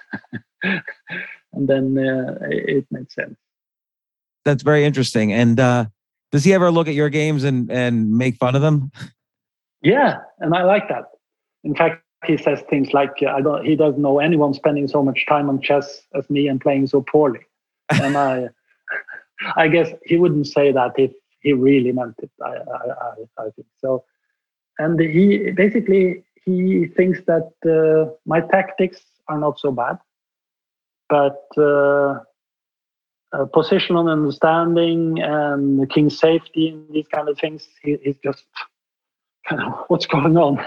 and then uh, it made sense. That's very interesting. And uh, does he ever look at your games and, and make fun of them? Yeah, and I like that. In fact, he says things like, uh, "I don't." He doesn't know anyone spending so much time on chess as me and playing so poorly. And I, I guess he wouldn't say that if he really meant it. I, I, I, I think so. And he basically he thinks that uh, my tactics are not so bad, but uh, uh, positional understanding and the king's safety and these kind of things, he, he's just kind of, what's going on?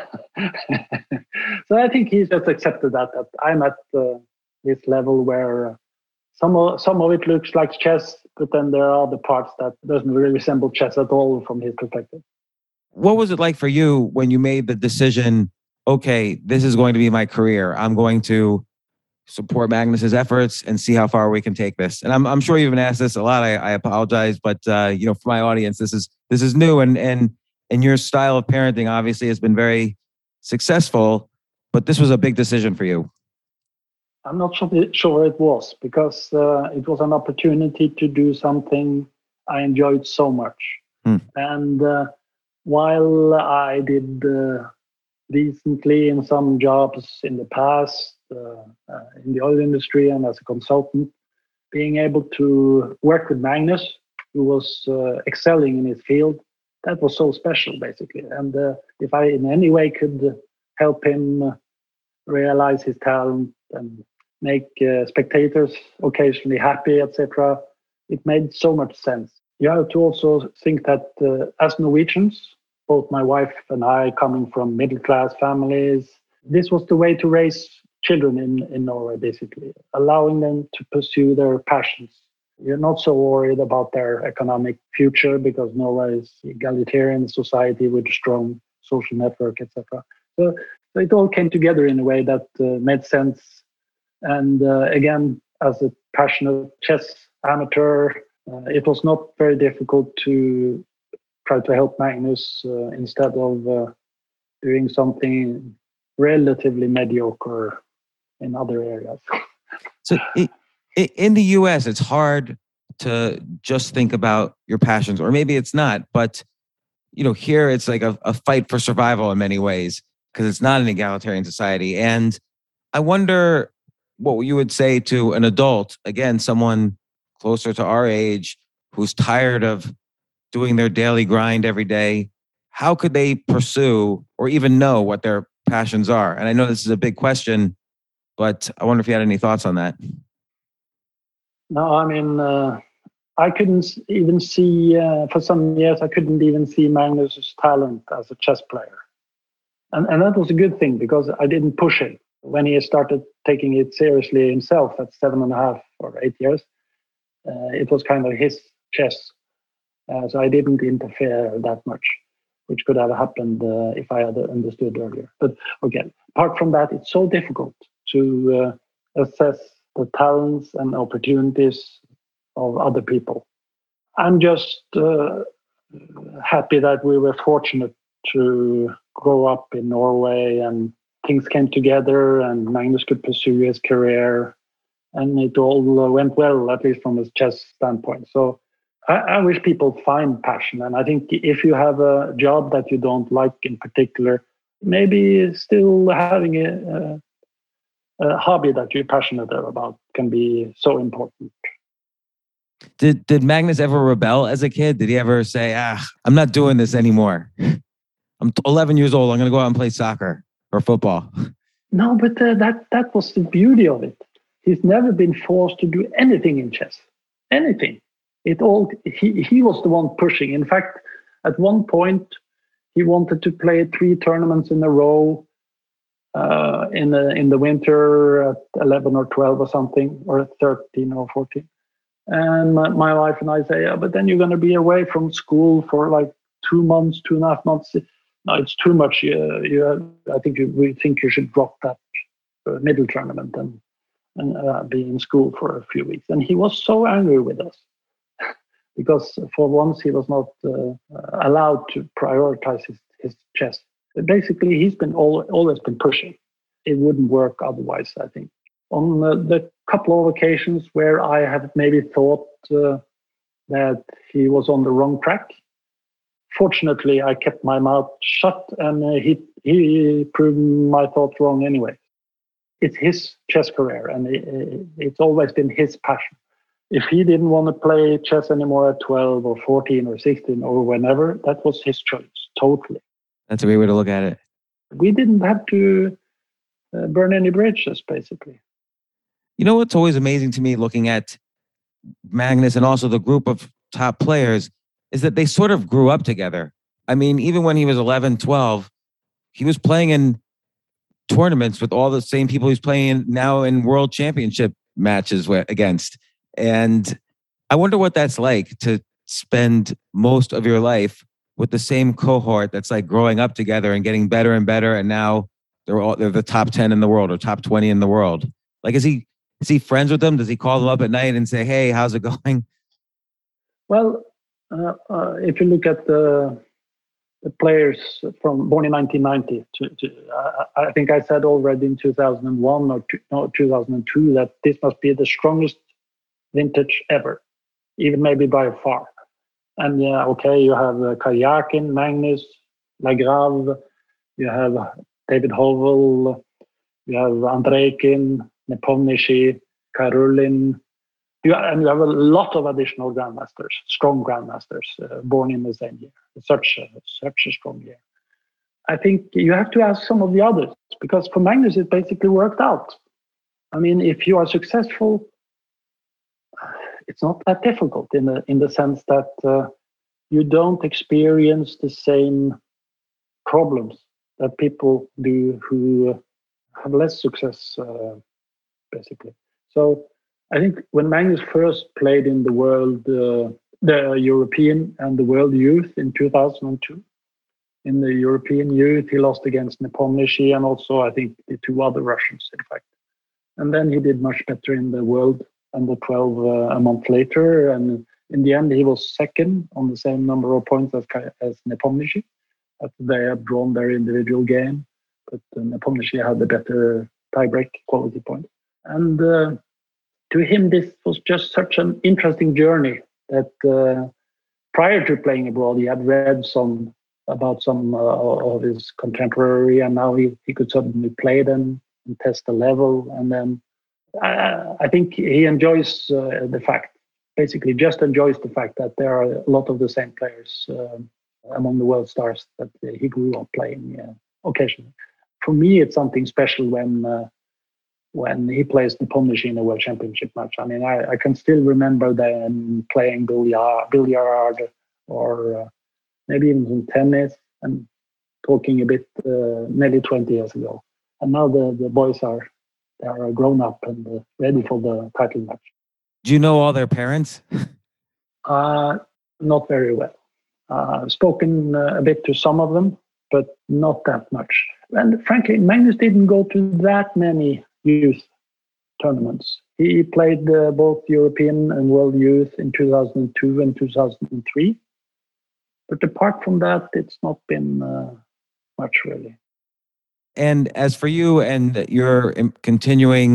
So I think he's just accepted that that I'm at uh, this level where some of, some of it looks like chess, but then there are other parts that doesn't really resemble chess at all from his perspective. What was it like for you when you made the decision, okay, this is going to be my career. I'm going to support Magnus's efforts and see how far we can take this. And I'm I'm sure you've been asked this a lot. I, I apologize, but uh, you know, for my audience, this is this is new, and and and your style of parenting obviously has been very successful, but this was a big decision for you. I'm not sure it was, because uh, it was an opportunity to do something I enjoyed so much. Hmm. And uh, while I did uh, decently in some jobs in the past, uh, uh, in the oil industry and as a consultant, being able to work with Magnus, who was uh, excelling in his field, that was so special, basically. And uh, if I in any way could help him realize his talent and make uh, spectators occasionally happy, et cetera, it made so much sense. You have to also think that uh, as Norwegians, both my wife and I coming from middle-class families, this was the way to raise children in, in Norway, basically, allowing them to pursue their passions. You're not so worried about their economic future because Norway is an egalitarian society with a strong social network, et cetera. So, so it all came together in a way that uh, made sense. And uh, again, as a passionate chess amateur, uh, it was not very difficult to try to help Magnus uh, instead of uh, doing something relatively mediocre in other areas. So it, it, in the U S, it's hard to just think about your passions, or maybe it's not, but you know, here it's like a, a fight for survival in many ways because it's not an egalitarian society. And I wonder what you would say to an adult, again, someone closer to our age who's tired of doing their daily grind every day. How could they pursue or even know what their passions are? And I know this is a big question, but I wonder if you had any thoughts on that. No, I mean, uh, I couldn't even see, uh, for some years, I couldn't even see Magnus's talent as a chess player. And, and that was a good thing because I didn't push him. When he started taking it seriously himself at seven and a half or eight years, uh, it was kind of his chess. Uh, so I didn't interfere that much, which could have happened uh, if I had understood earlier. But again, apart from that, it's so difficult to uh, assess the talents and opportunities of other people. I'm just uh, happy that we were fortunate to grow up in Norway and things came together and Magnus could pursue his career. and it all went well, at least from a chess standpoint. So I, I wish people find passion. And I think if you have a job that you don't like in particular, maybe still having a, a, a hobby that you're passionate about can be so important. Did did Magnus ever rebel as a kid? Did he ever say, ah, I'm not doing this anymore? I'm eleven years old. I'm going to go out and play soccer or football. No, but uh, that, that was the beauty of it. He's never been forced to do anything in chess. Anything. It all he, he was the one pushing. In fact, at one point, he wanted to play three tournaments in a row uh, in, the, in the winter at eleven or twelve or something, or at thirteen or fourteen. And my, my wife and I say, yeah, but then you're going to be away from school for like two months, two and a half months. No, it's too much. You, you, I think you, we think you should drop that uh, middle tournament and, and uh, be in school for a few weeks. And he was so angry with us because for once he was not uh, allowed to prioritize his, his chess. Basically, he's been all, always been pushing. It wouldn't work otherwise, I think. On the, the couple of occasions where I have maybe thought uh, that he was on the wrong track, fortunately, I kept my mouth shut, and uh, he he proved my thoughts wrong anyway. It's his chess career, and it, it's always been his passion. If he didn't want to play chess anymore at twelve or fourteen or sixteen or whenever, that was his choice, totally. That's a great way to look at it. We didn't have to uh, burn any bridges, basically. You know what's always amazing to me looking at Magnus and also the group of top players is that they sort of grew up together. I mean, even when he was eleven, twelve, he was playing in tournaments with all the same people he's playing now in world championship matches with, against. And I wonder what that's like to spend most of your life with the same cohort that's like growing up together and getting better and better. And now they're all, they're the top ten in the world or top twenty in the world. Like, is he, is he friends with them? Does he call them up at night and say, hey, how's it going? Well, uh, uh, if you look at the, the players from born in nineteen ninety, to, to, uh, I think I said already in two thousand one or two, no, two thousand two that this must be the strongest vintage ever, even maybe by far. And yeah, okay, you have uh, Karjakin, Magnus, Lagrave, you have David Hovell, you have Andreikin, Nepomniachtchi, Karulin. You, and you have a lot of additional grandmasters, strong grandmasters, uh, born in the same year. Such a, such a strong year. I think you have to ask some of the others, because for Magnus, it basically worked out. I mean, if you are successful, it's not that difficult in the in the sense that uh, you don't experience the same problems that people do who have less success, uh, basically. So I think when Magnus first played in the world, uh, the European and the World Youth in two thousand two, in the European Youth, he lost against Nepomniachtchi and also, I think, the two other Russians, in fact. And then he did much better in the World under twelve uh, a month later. And in the end, he was second on the same number of points as, as Nepomniachtchi. After they had drawn their individual game, but uh, Nepomniachtchi had the better tiebreak quality point. And uh, to him, this was just such an interesting journey that uh, prior to playing abroad, he had read some about some uh, of his contemporary, and now he, he could suddenly play them and test the level. And then I, I think he enjoys uh, the fact, basically just enjoys the fact that there are a lot of the same players uh, among the world stars that uh, he grew up playing uh, occasionally. For me, it's something special when uh, when he plays Nepomniachtchi in a world championship match. I mean, I, I can still remember them playing billiard, billiard or uh, maybe even some tennis, and talking a bit uh, maybe twenty years ago. And now the, the boys are they are grown up and uh, ready for the title match. Do you know all their parents? uh, not very well. Uh, I've spoken uh, a bit to some of them, but not that much. And frankly, Magnus didn't go to that many youth tournaments. He played uh, both European and World Youth in two thousand two and two thousand three. But apart from that, it's not been uh, much really. And as for you and your continuing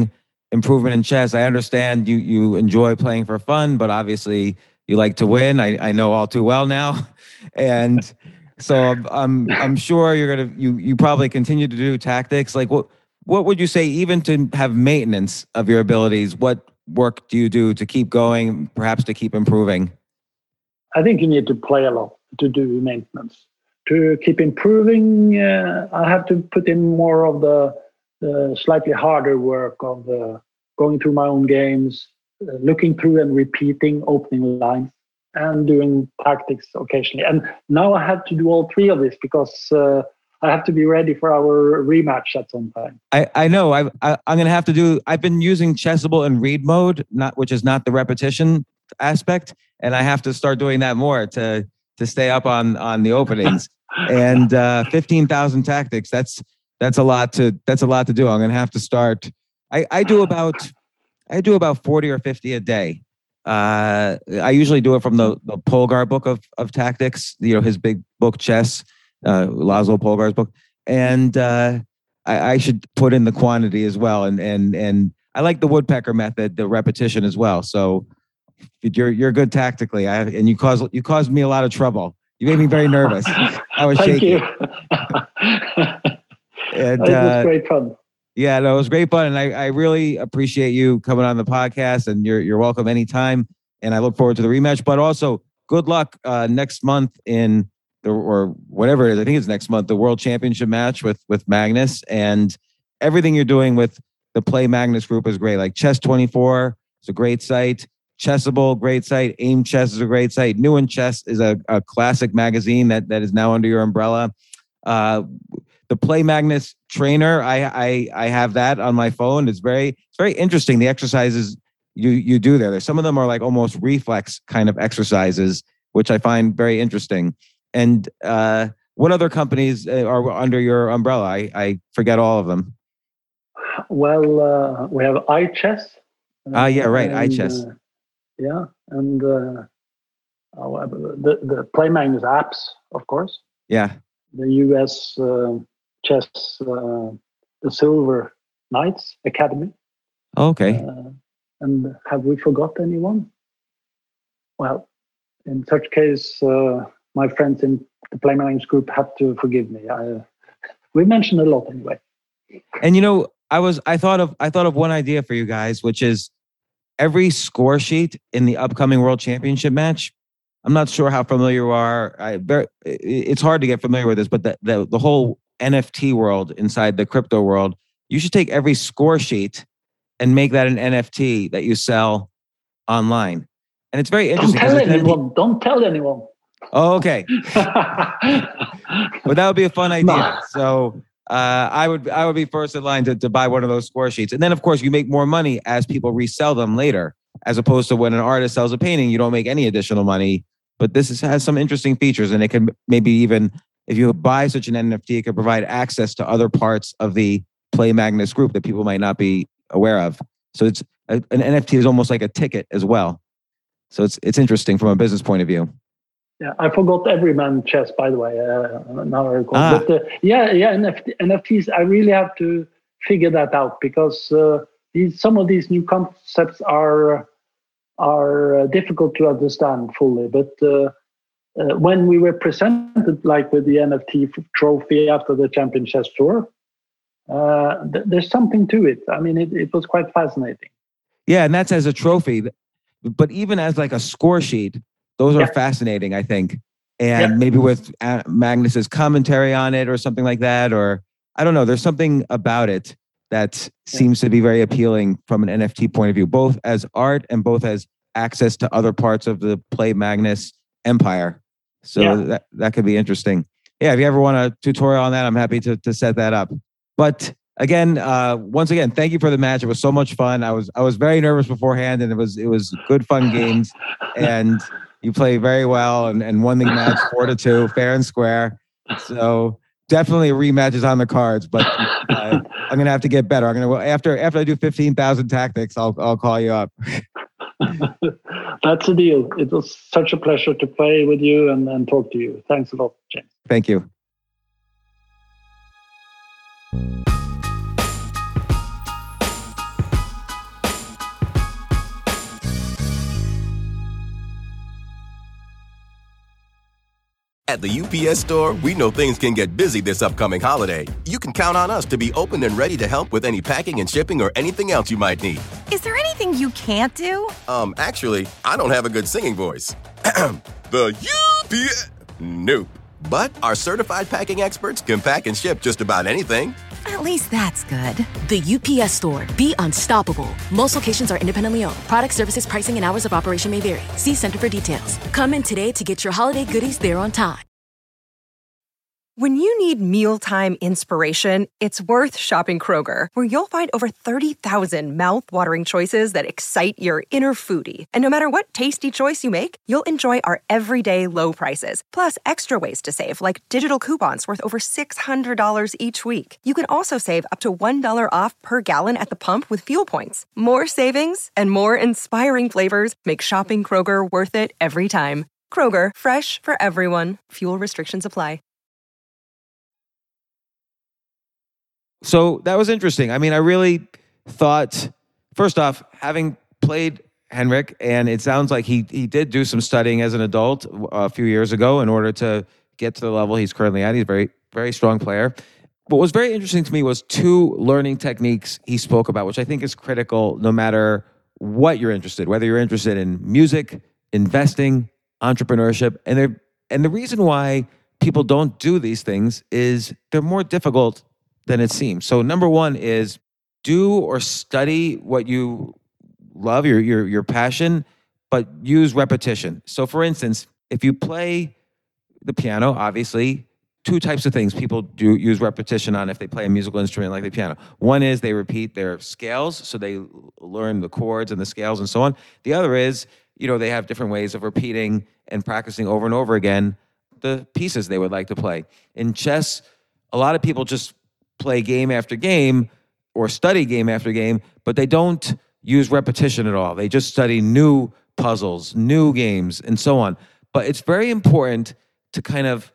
improvement in chess. I understand you you enjoy playing for fun, but obviously you like to win. I, I know all too well now, and so I'm I'm, I'm sure you're gonna you you probably continue to do tactics. Like what what would you say, even to have maintenance of your abilities? What work do you do to keep going, perhaps to keep improving? I think you need to play a lot to do maintenance. To keep improving, uh, I have to put in more of the, the slightly harder work of uh, going through my own games, uh, looking through and repeating opening lines, and doing tactics occasionally. And now I have to do all three of this because uh, I have to be ready for our rematch at some time. I, I know. I, I, I'm going to have to do... I've been using Chessable in read mode, not which is not the repetition aspect, and I have to start doing that more to to stay up on on the openings. And uh, fifteen thousand tactics, that's that's a lot to that's a lot to do. I'm going to have to start. I, I do about I do about forty or fifty a day. Uh, I usually do it from the, the Polgar book of of tactics, you know, his big book, Chess, uh, Laszlo Polgar's book. And uh, I, I should put in the quantity as well. And and and I like the woodpecker method, the repetition as well. So you're you're good tactically. I and you caused you caused me a lot of trouble. You made me very nervous. I was Thank shaking. you. And, it was uh, great fun. Yeah, no, it was great fun, and I, I really appreciate you coming on the podcast. And you're you're welcome anytime. And I look forward to the rematch. But also, good luck uh, next month in the or whatever it is. I think it's next month, the World Championship match with with Magnus, and everything you're doing with the Play Magnus group is great. Like Chess twenty-four is a great site. Chessable, great site. Aim Chess is a great site. New in Chess is a, a classic magazine that that is now under your umbrella. Uh, the Play Magnus trainer, I, I I have that on my phone. It's very it's very interesting. The exercises you you do there. There's some of them are like almost reflex kind of exercises, which I find very interesting. And uh, what other companies are under your umbrella? I I forget all of them. Well, uh, we have iChess. Ah, uh, yeah, right, and, iChess. Uh, yeah, and uh, the the Play Magnus apps, of course. Yeah. The U S uh, chess, uh, the Silver Knights Academy. Okay. Uh, and have we forgot anyone? Well, in such case, uh, my friends in the Play Magnus group have to forgive me. I, we mentioned a lot anyway. And you know, I was I thought of I thought of one idea for you guys, which is every score sheet in the upcoming World Championship match. I'm not sure how familiar you are. I very, it's hard to get familiar with this, but the, the the whole N F T world inside the crypto world, you should take every score sheet and make that an N F T that you sell online. And it's very interesting. Don't tell anyone. Don't tell anyone. Oh, okay. But that would be a fun idea. No. So uh, I would I would be first in line to, to buy one of those score sheets. And then, of course, you make more money as people resell them later, as opposed to when an artist sells a painting, you don't make any additional money. But this is, has some interesting features, and it can maybe even, if you buy such an N F T, it could provide access to other parts of the Play Magnus group that people might not be aware of. So it's a, an N F T is almost like a ticket as well. So it's it's interesting from a business point of view. Yeah, I forgot Everyman Chess, by the way. Uh, now I recall. Ah. But uh, yeah, yeah, N F T, N F Ts. I really have to figure that out because uh, these some of these new concepts are. are uh, difficult to understand fully. But uh, uh, when we were presented, like with the N F T trophy after the Champion Chess Tour, uh, th- there's something to it. I mean, it, it was quite fascinating. Yeah, and that's as a trophy. But even as like a score sheet, those are yeah. fascinating, I think. And yeah. maybe with Magnus's commentary on it or something like that, or I don't know, there's something about it that seems to be very appealing from an N F T point of view, both as art and both as access to other parts of the Play Magnus empire. So yeah. that, that could be interesting. Yeah, if you ever want a tutorial on that, I'm happy to to set that up. But again, uh, once again, thank you for the match. It was so much fun. I was I was very nervous beforehand, and it was it was good fun games. And you played very well and, and won the match four to two, fair and square. So definitely a rematch is on the cards, but uh, I'm gonna have to get better. I'm gonna after after I do fifteen thousand tactics, I'll I'll call you up. That's the deal. It was such a pleasure to play with you and, and talk to you. Thanks a lot, James. Thank you. At the U P S Store, we know things can get busy this upcoming holiday. You can count on us to be open and ready to help with any packing and shipping or anything else you might need. Is there anything you can't do? Um, actually, I don't have a good singing voice. The U P S... Nope. But our certified packing experts can pack and ship just about anything. At least that's good. The U P S Store. Be unstoppable. Most locations are independently owned. Product, services, pricing, and hours of operation may vary. See Center for details. Come in today to get your holiday goodies there on time. When you need mealtime inspiration, it's worth shopping Kroger, where you'll find over thirty thousand mouth-watering choices that excite your inner foodie. And no matter what tasty choice you make, you'll enjoy our everyday low prices, plus extra ways to save, like digital coupons worth over six hundred dollars each week. You can also save up to one dollar off per gallon at the pump with fuel points. More savings and more inspiring flavors make shopping Kroger worth it every time. Kroger, fresh for everyone. Fuel restrictions apply. So that was interesting. I mean, I really thought, first off, having played Henrik, and it sounds like he he did do some studying as an adult a few years ago in order to get to the level he's currently at. He's a very, very strong player. What was very interesting to me was two learning techniques he spoke about, which I think is critical no matter what you're interested, whether you're interested in music, investing, entrepreneurship. And they're, and the reason why people don't do these things is they're more difficult than it seems. So number one is do or study what you love, your your your passion, but use repetition. So for instance, if you play the piano, obviously, two types of things people do use repetition on if they play a musical instrument like the piano. One is they repeat their scales, so they learn the chords and the scales and so on. The other is, you know, they have different ways of repeating and practicing over and over again the pieces they would like to play. In chess, a lot of people just play game after game or study game after game, but they don't use repetition at all. They just study new puzzles, new games, and so on. But it's very important to kind of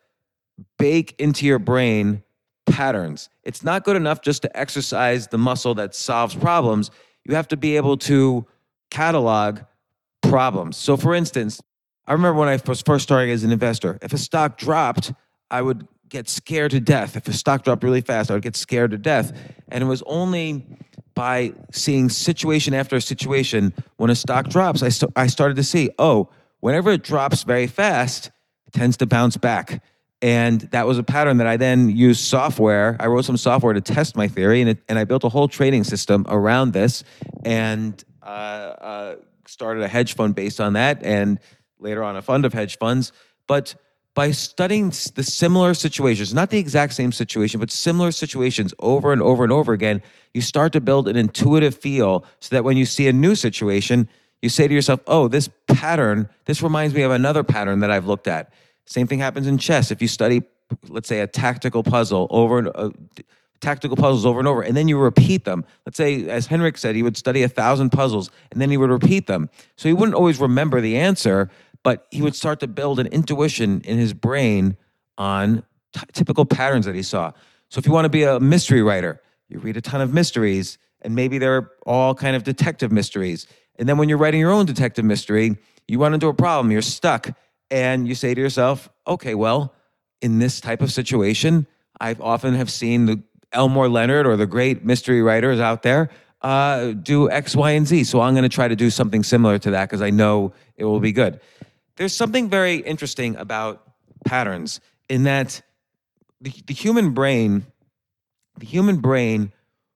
bake into your brain patterns. It's not good enough just to exercise the muscle that solves problems. You have to be able to catalog problems. So for instance, I remember when I was first starting as an investor, if a stock dropped, I would get scared to death. If a stock dropped really fast, I would get scared to death. And it was only by seeing situation after situation, when a stock drops, I, st- I started to see, oh, whenever it drops very fast, it tends to bounce back. And that was a pattern that I then used software. I wrote some software to test my theory, and, it, and I built a whole trading system around this and uh, uh, started a hedge fund based on that, and later on a fund of hedge funds. But by studying the similar situations, not the exact same situation, but similar situations over and over and over again, you start to build an intuitive feel so that when you see a new situation, you say to yourself, oh, this pattern, this reminds me of another pattern that I've looked at. Same thing happens in chess. If you study, let's say, a tactical puzzle over and uh, tactical puzzles over and over, and then you repeat them. Let's say, as Henrik said, he would study a thousand puzzles, and then he would repeat them. So he wouldn't always remember the answer, but he would start to build an intuition in his brain on t- typical patterns that he saw. So if you want to be a mystery writer, you read a ton of mysteries, and maybe they're all kind of detective mysteries. And then when you're writing your own detective mystery, you run into a problem, you're stuck, and you say to yourself, okay, well, in this type of situation, I've often have seen the Elmore Leonard or the great mystery writers out there uh, do X, Y, and Z. So I'm going to try to do something similar to that because I know it will be good. There's something very interesting about patterns in that the, the human brain, the human brain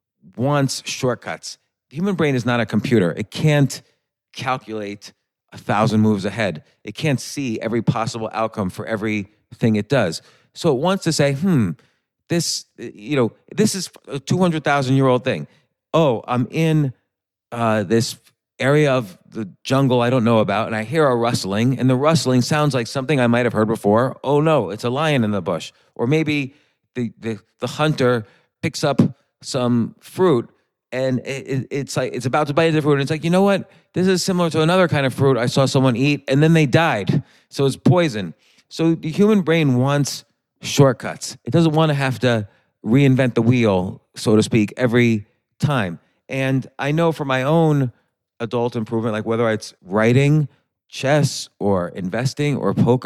wants shortcuts. The human brain is not a computer. It can't calculate a thousand moves ahead. It can't see every possible outcome for everything it does. So it wants to say, hmm, this, you know, this is a two hundred thousand year old thing. Oh, I'm in uh, this area of the jungle I don't know about, and I hear a rustling, and the rustling sounds like something I might have heard before. Oh no, it's a lion in the bush. Or maybe the the, the hunter picks up some fruit, and it, it, it's like it's about to bite into the fruit, and it's like, you know what? This is similar to another kind of fruit I saw someone eat, and then they died. So it's poison. So the human brain wants shortcuts. It doesn't want to have to reinvent the wheel, so to speak, every time. And I know for my own adult improvement, like whether it's writing, chess, or investing, or poker,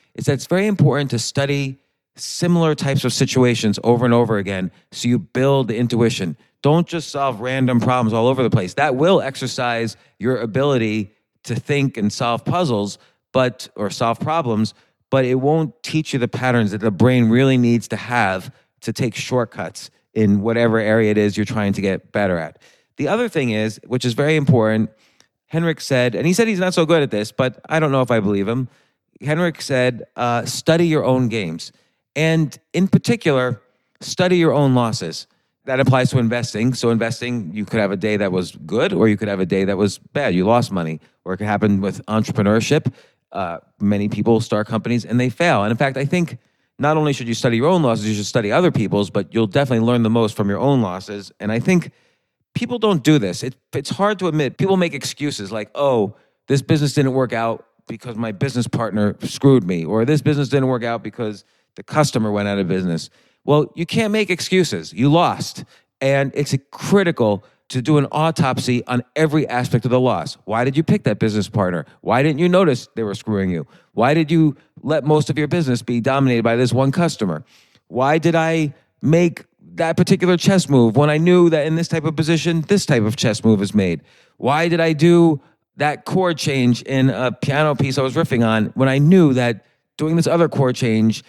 is that it's very important to study similar types of situations over and over again so you build the intuition. Don't just solve random problems all over the place. That will exercise your ability to think and solve puzzles, but or solve problems, but it won't teach you the patterns that the brain really needs to have to take shortcuts in whatever area it is you're trying to get better at. The other thing is, which is very important, Henrik said, and he said he's not so good at this, but I don't know if I believe him. Henrik said, uh, study your own games. And in particular, study your own losses. That applies to investing. So investing, you could have a day that was good, or you could have a day that was bad. You lost money. Or it could happen with entrepreneurship. Uh, many people start companies and they fail. And in fact, I think not only should you study your own losses, you should study other people's, but you'll definitely learn the most from your own losses. And I think people don't do this. It, it's hard to admit. People make excuses like, oh, this business didn't work out because my business partner screwed me, or this business didn't work out because the customer went out of business. Well, you can't make excuses. You lost. And it's critical to do an autopsy on every aspect of the loss. Why did you pick that business partner? Why didn't you notice they were screwing you? Why did you let most of your business be dominated by this one customer? Why did I make that particular chess move when I knew that in this type of position, this type of chess move is made? Why did I do that chord change in a piano piece I was riffing on when I knew that doing this other chord change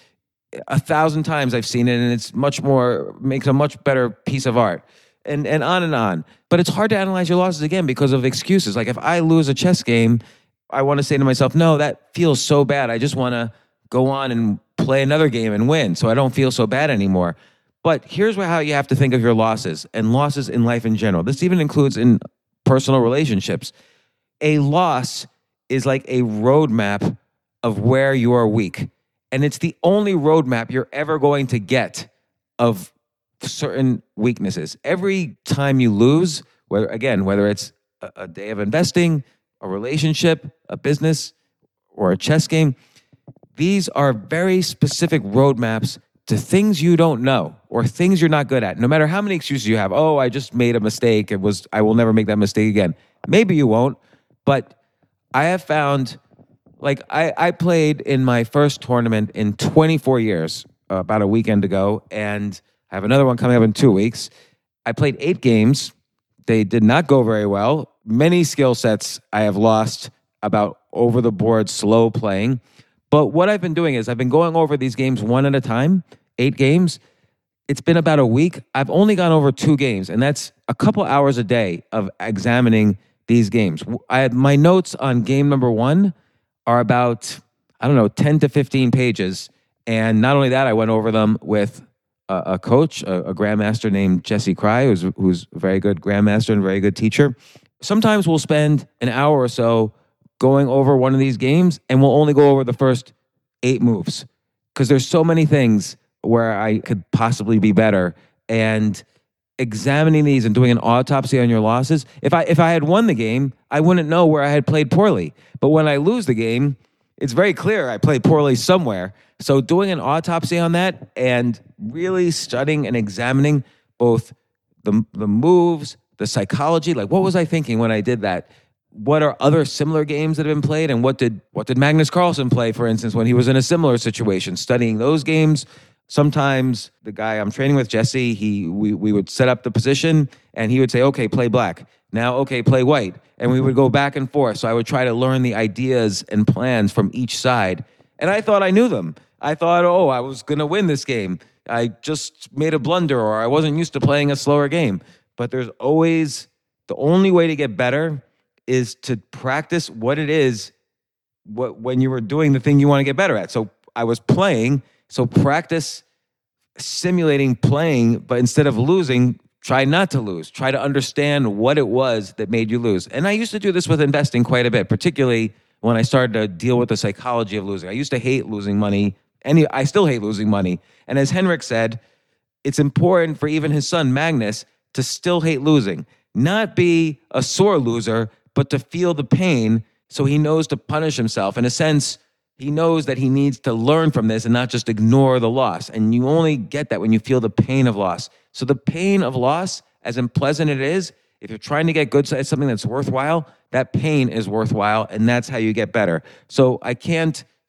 a thousand times I've seen it, and it's much more, makes a much better piece of art, and and on and on. But it's hard to analyze your losses again because of excuses. Like if I lose a chess game, I want to say to myself, no, that feels so bad. I just want to go on and play another game and win so I don't feel so bad anymore. But here's how you have to think of your losses, and losses in life in general. This even includes in personal relationships. A loss is like a roadmap of where you are weak. And it's the only roadmap you're ever going to get of certain weaknesses. Every time you lose, whether again, whether it's a, a day of investing, a relationship, a business, or a chess game, these are very specific roadmaps to things you don't know or things you're not good at. No matter how many excuses you have, oh, I just made a mistake. It was I will never make that mistake again. Maybe you won't, but I have found. Like, I, I played in my first tournament in twenty-four years, uh, about a weekend ago, and I have another one coming up in two weeks. I played eight games. They did not go very well. Many skill sets I have lost about over-the-board slow playing. But what I've been doing is I've been going over these games one at a time, eight games. It's been about a week. I've only gone over two games, and that's a couple hours a day of examining these games. I have my notes on game number one are about, I don't know, ten to fifteen pages. And not only that, I went over them with a, a coach, a, a grandmaster named Jesse Cry, who's, who's a very good grandmaster and very good teacher. Sometimes we'll spend an hour or so going over one of these games, and we'll only go over the first eight moves because there's so many things where I could possibly be better. And examining these and doing an autopsy on your losses. If I if I had won the game, I wouldn't know where I had played poorly. But when I lose the game, it's very clear I played poorly somewhere. So doing an autopsy on that and really studying and examining both the the moves, the psychology, like what was I thinking when I did that? What are other similar games that have been played? And what did what did Magnus Carlsen play, for instance, when he was in a similar situation? Studying those games. Sometimes the guy I'm training with, Jesse, he we, we would set up the position and he would say, okay, play black. Now, okay, play white. And we would go back and forth. So I would try to learn the ideas and plans from each side. And I thought I knew them. I thought, oh, I was going to win this game. I just made a blunder or I wasn't used to playing a slower game. But there's always, the only way to get better is to practice what it is what, when you were doing the thing you want to get better at. So I was playing. So practice simulating playing, but instead of losing, try not to lose. Try to understand what it was that made you lose. And I used to do this with investing quite a bit, particularly when I started to deal with the psychology of losing. I used to hate losing money. And I still hate losing money. And as Henrik said, it's important for even his son, Magnus, to still hate losing. Not be a sore loser, but to feel the pain so he knows to punish himself. In a sense, he knows that he needs to learn from this and not just ignore the loss. And you only get that when you feel the pain of loss. So the pain of loss, as unpleasant it is, if you're trying to get good at something that's worthwhile, that pain is worthwhile, and that's how you get better. So I can't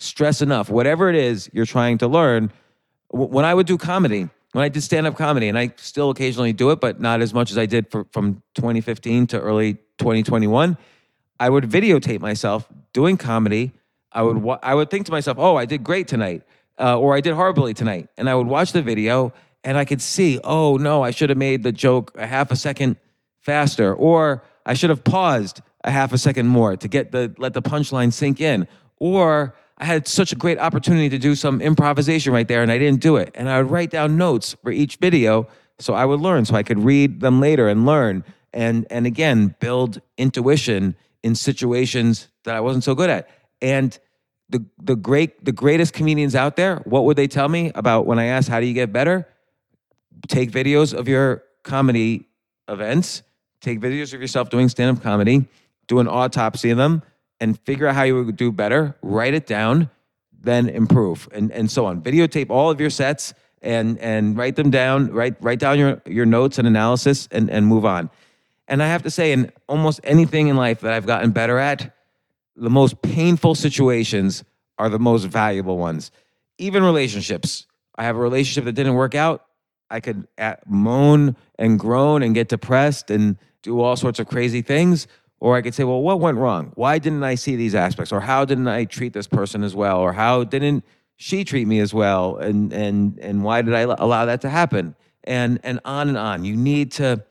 stress enough, whatever it is you're trying to learn. When I would do comedy, when I did stand-up comedy, and I still occasionally do it, but not as much as I did for, from twenty fifteen to early twenty twenty-one, I would videotape myself doing comedy. I would wa- I would think to myself, oh, I did great tonight, uh, or I did horribly tonight. And I would watch the video, and I could see, oh, no, I should have made the joke a half a second faster, or I should have paused a half a second more to get the let the punchline sink in, or I had such a great opportunity to do some improvisation right there and I didn't do it. And I would write down notes for each video so I would learn, so I could read them later and learn. And, and again, build intuition in situations that I wasn't so good at. And the, the, great, the greatest comedians out there, what would they tell me about when I asked, how do you get better? Take videos of your comedy events, take videos of yourself doing stand-up comedy, do an autopsy of them, and figure out how you would do better, write it down, then improve, and, and so on. Videotape all of your sets and and write them down, write write down your, your notes and analysis, and, and move on. And I have to say, in almost anything in life that I've gotten better at, the most painful situations are the most valuable ones. Even relationships. I have a relationship that didn't work out. I could at, moan and groan and get depressed and do all sorts of crazy things. Or I could say, well, what went wrong? Why didn't I see these aspects? Or how didn't I treat this person as well? Or how didn't she treat me as well? And and and why did I allow that to happen? And and on and on. You need to,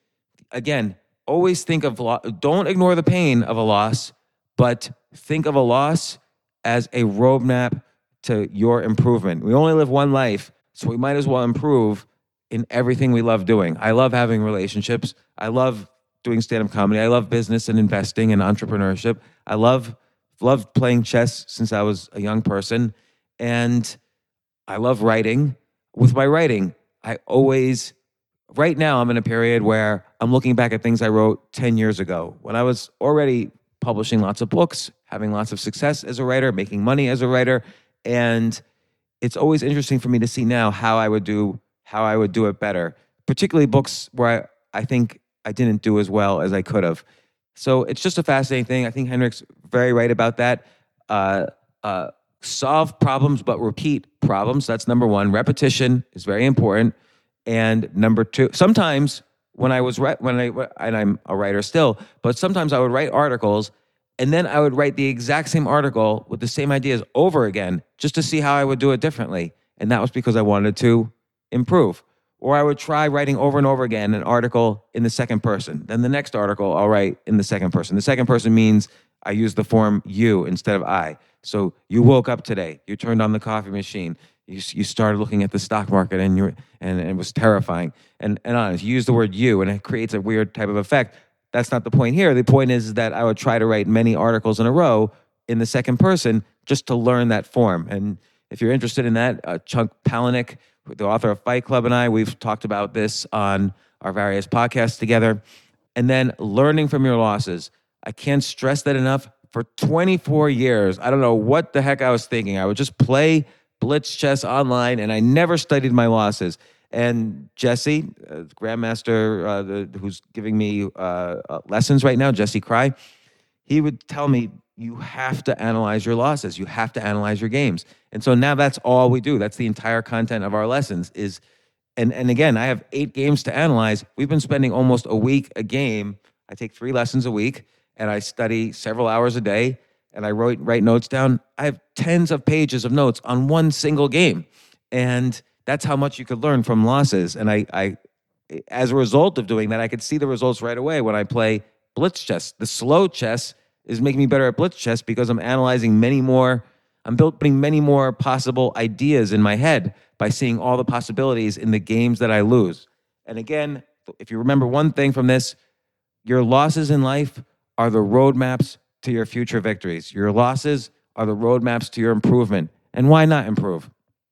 again, always think of, lo- don't ignore the pain of a loss, but think of a loss as a roadmap to your improvement. We only live one life, so we might as well improve in everything we love doing. I love having relationships. I love doing stand-up comedy. I love business and investing and entrepreneurship. I love loved playing chess since I was a young person. And I love writing. With my writing, I always, right now I'm in a period where I'm looking back at things I wrote ten years ago when I was already publishing lots of books, having lots of success as a writer, making money as a writer. And it's always interesting for me to see now how I would do, how I would do it better, particularly books where I, I think I didn't do as well as I could have. So it's just a fascinating thing. I think Henrik's very right about that. Uh, uh, solve problems, but repeat problems. That's number one. Repetition is very important. And number two, sometimes when I was when I and I'm a writer still, but sometimes I would write articles, and then I would write the exact same article with the same ideas over again, just to see how I would do it differently. And that was because I wanted to improve. Or I would try writing over and over again an article in the second person. Then the next article I'll write in the second person. The second person means I use the form you instead of I. So you woke up today, you turned on the coffee machine, you you started looking at the stock market, and you and, and it was terrifying. And and honest, you use the word you, and it creates a weird type of effect. That's not the point here. The point is that I would try to write many articles in a row in the second person just to learn that form. And if you're interested in that, uh, Chuck Palahniuk, the author of Fight Club, and I, we've talked about this on our various podcasts together. And then learning from your losses. I can't stress that enough. For twenty-four years, I don't know what the heck I was thinking. I would just play blitz chess online, and I never studied my losses. And Jesse, uh, Grandmaster, uh, the, who's giving me uh, uh, lessons right now, Jesse Cry, he would tell me, you have to analyze your losses. You have to analyze your games. And so now that's all we do. That's the entire content of our lessons is, and, and again, I have eight games to analyze. We've been spending almost a week a game. I take three lessons a week, and I study several hours a day, and I write, write notes down. I have tens of pages of notes on one single game. And that's how much you could learn from losses. And I, I, as a result of doing that, I could see the results right away when I play blitz chess. The slow chess is making me better at blitz chess because I'm analyzing many more, I'm building many more possible ideas in my head by seeing all the possibilities in the games that I lose. And again, if you remember one thing from this, your losses in life are the roadmaps to your future victories. Your losses are the roadmaps to your improvement. And why not improve?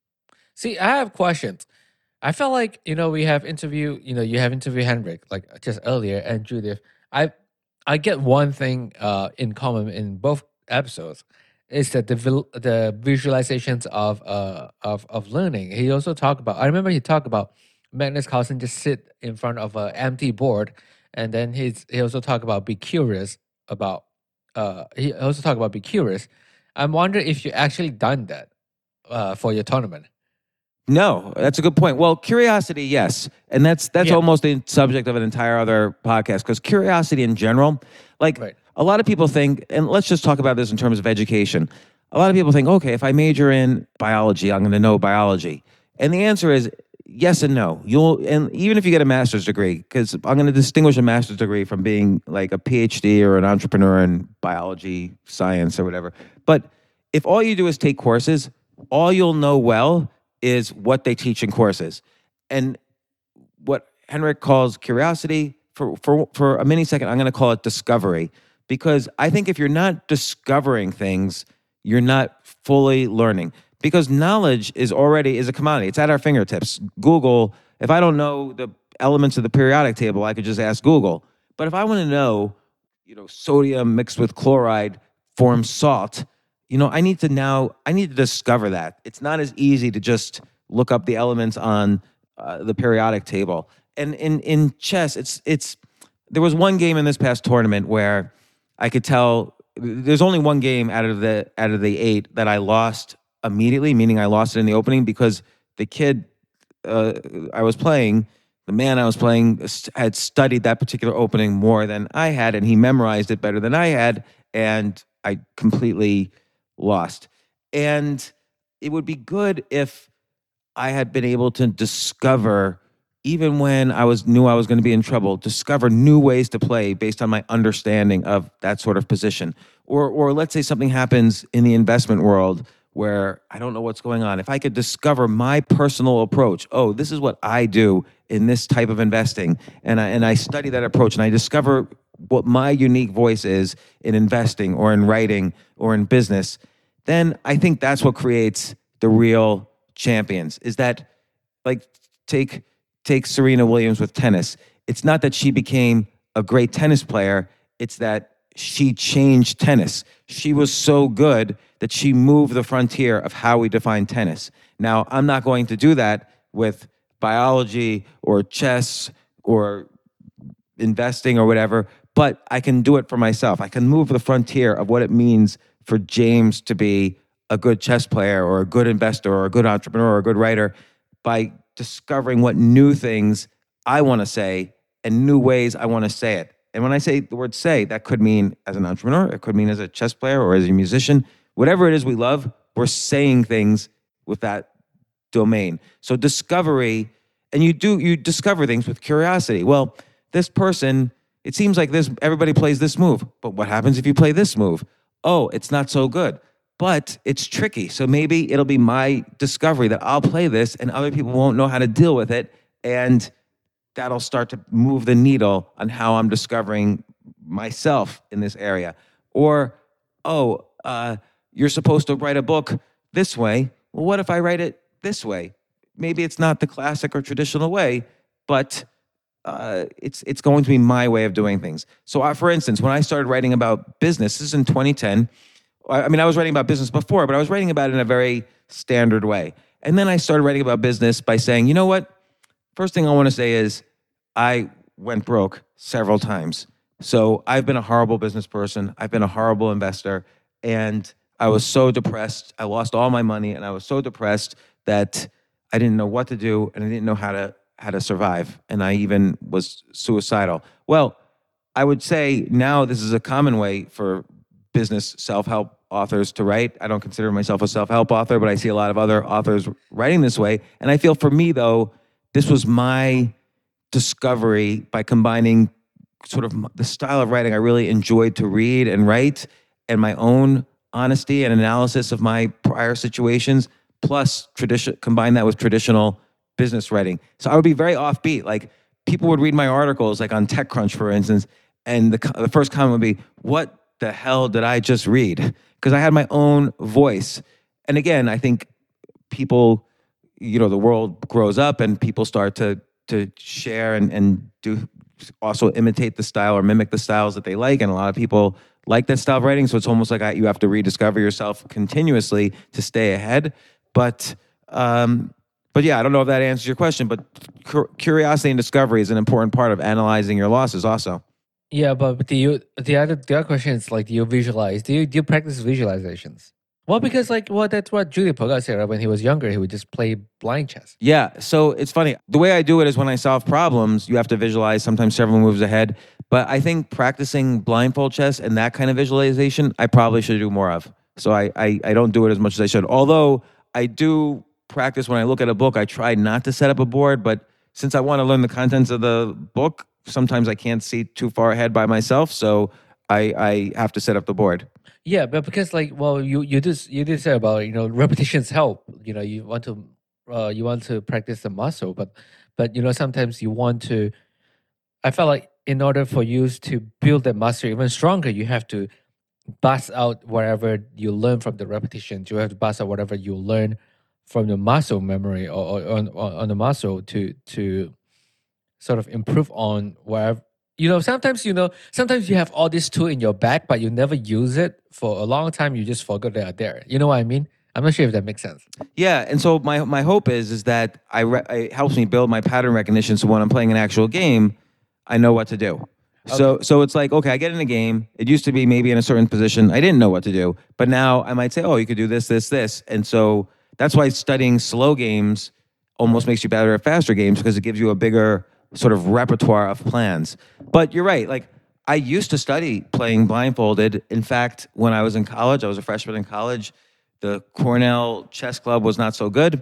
See, I have questions. I felt like, you know, we have interview, you know, you have interviewed Henrik, like just earlier, and Judith. I I get one thing uh, in common in both episodes, is that the vil- the visualizations of uh of of learning. He also talked about, I remember he talked about Magnus Carlsen just sit in front of an empty board, and then he's he also talked about be curious about, uh he also talked about be curious I'm wondering if you actually done that uh, for your tournament. No, that's a good point. Well, curiosity, yes. And that's that's Yeah. almost the subject of an entire other podcast, because curiosity in general, like Right. a lot of people think, and let's just talk about this in terms of education. A lot of people think, okay, if I major in biology, I'm going to know biology. And the answer is yes and no. You'll, and even if you get a master's degree, because I'm going to distinguish a master's degree from being like a PhD or an entrepreneur in biology, science, or whatever. But if all you do is take courses, all you'll know well is what they teach in courses. And what Henrik calls curiosity, for, for, for a mini second, I'm going to call it discovery. Because I think if you're not discovering things, you're not fully learning. Because knowledge is already is a commodity. It's at our fingertips. Google, if I don't know the elements of the periodic table, I could just ask Google. But if I want to know, you know, sodium mixed with chloride forms salt, you know, I need to now, I need to discover that. It's not as easy to just look up the elements on uh, the periodic table. And in, in chess, it's, it's, there was one game in this past tournament where I could tell, there's only one game out of the, out of the eight that I lost immediately, meaning I lost it in the opening because the kid uh, I was playing, the man I was playing had studied that particular opening more than I had, and he memorized it better than I had, and I completely lost. And it would be good if I had been able to discover, even when I was knew I was going to be in trouble, discover new ways to play based on my understanding of that sort of position. Or, or let's say something happens in the investment world where I don't know what's going on. If I could discover my personal approach, oh, this is what I do in this type of investing, and I, and I study that approach, and I discover what my unique voice is in investing or in writing or in business, then I think that's what creates the real champions. Is that, like, take take Serena Williams with tennis. It's not that she became a great tennis player, it's that she changed tennis. She was so good that she moved the frontier of how we define tennis. Now, I'm not going to do that with biology or chess or investing or whatever, but I can do it for myself. I can move the frontier of what it means for James to be a good chess player or a good investor or a good entrepreneur or a good writer by discovering what new things I want to say and new ways I want to say it. And when I say the word say, that could mean as an entrepreneur, it could mean as a chess player or as a musician. Whatever it is we love, we're saying things with that domain. So discovery, and you do, you discover things with curiosity. Well, this person, it seems like this, everybody plays this move, but what happens if you play this move? Oh, it's not so good, but it's tricky. So maybe it'll be my discovery that I'll play this and other people won't know how to deal with it. And that'll start to move the needle on how I'm discovering myself in this area. Or, oh, uh, you're supposed to write a book this way. Well, what if I write it this way? Maybe it's not the classic or traditional way, but uh, it's it's going to be my way of doing things. So, I, for instance, when I started writing about business, this is in twenty ten. I mean, I was writing about business before, but I was writing about it in a very standard way. And then I started writing about business by saying, you know what? First thing I want to say is I went broke several times. So I've been a horrible business person. I've been a horrible investor. And I was so depressed. I lost all my money, and I was so depressed that I didn't know what to do, and I didn't know how to how to survive. And I even was suicidal. Well, I would say now this is a common way for business self-help authors to write. I don't consider myself a self-help author, but I see a lot of other authors writing this way. And I feel for me, though, this was my discovery by combining sort of the style of writing I really enjoyed to read and write, and my own honesty and analysis of my prior situations, plus tradition, combine that with traditional business writing. So I would be very offbeat. Like, people would read my articles, like on TechCrunch, for instance, and the, the first comment would be, what the hell did I just read? Because I had my own voice. And again, I think people, you know, the world grows up and people start to to share and, and do also imitate the style or mimic the styles that they like. And a lot of people like that style of writing. So it's almost like I, you have to rediscover yourself continuously to stay ahead. But, um, but yeah, I don't know if that answers your question, but cu- curiosity and discovery is an important part of analyzing your losses also. Yeah, but do you, the other the other question is, like, do you visualize? Do you do you practice visualizations? Well, because like, well, that's what Julie Pogge said, right? When he was younger, he would just play blind chess. Yeah, so it's funny. The way I do it is when I solve problems, you have to visualize sometimes several moves ahead. But I think practicing blindfold chess and that kind of visualization, I probably should do more of. So I, I, I don't do it as much as I should. Although I do practice when I look at a book, I try not to set up a board. But since I want to learn the contents of the book, sometimes I can't see too far ahead by myself. So I, I have to set up the board. Yeah, but because like, well, you you did you did say about, you know, repetitions help. You know, you want to uh, you want to practice the muscle, but but you know, sometimes you want to. I felt like in order for you to build that muscle even stronger, you have to bust out whatever you learn from the repetitions. You have to bust out whatever you learn from the muscle memory or, or on on the muscle to to sort of improve on wherever. You know, sometimes, you know, sometimes you have all these tools in your bag, but you never use it for a long time. You just forget they are there. You know what I mean? I'm not sure if that makes sense. Yeah, and so my my hope is is that I re- it helps me build my pattern recognition. So when I'm playing an actual game, I know what to do. So so it's like, okay, I get in a game. It used to be maybe in a certain position, I didn't know what to do, but now I might say, oh, you could do this, this, this, and so that's why studying slow games almost makes you better at faster games because it gives you a bigger sort of repertoire of plans. But you're right. Like, I used to study playing blindfolded. In fact, when I was in college, I was a freshman in college, the Cornell Chess Club was not so good.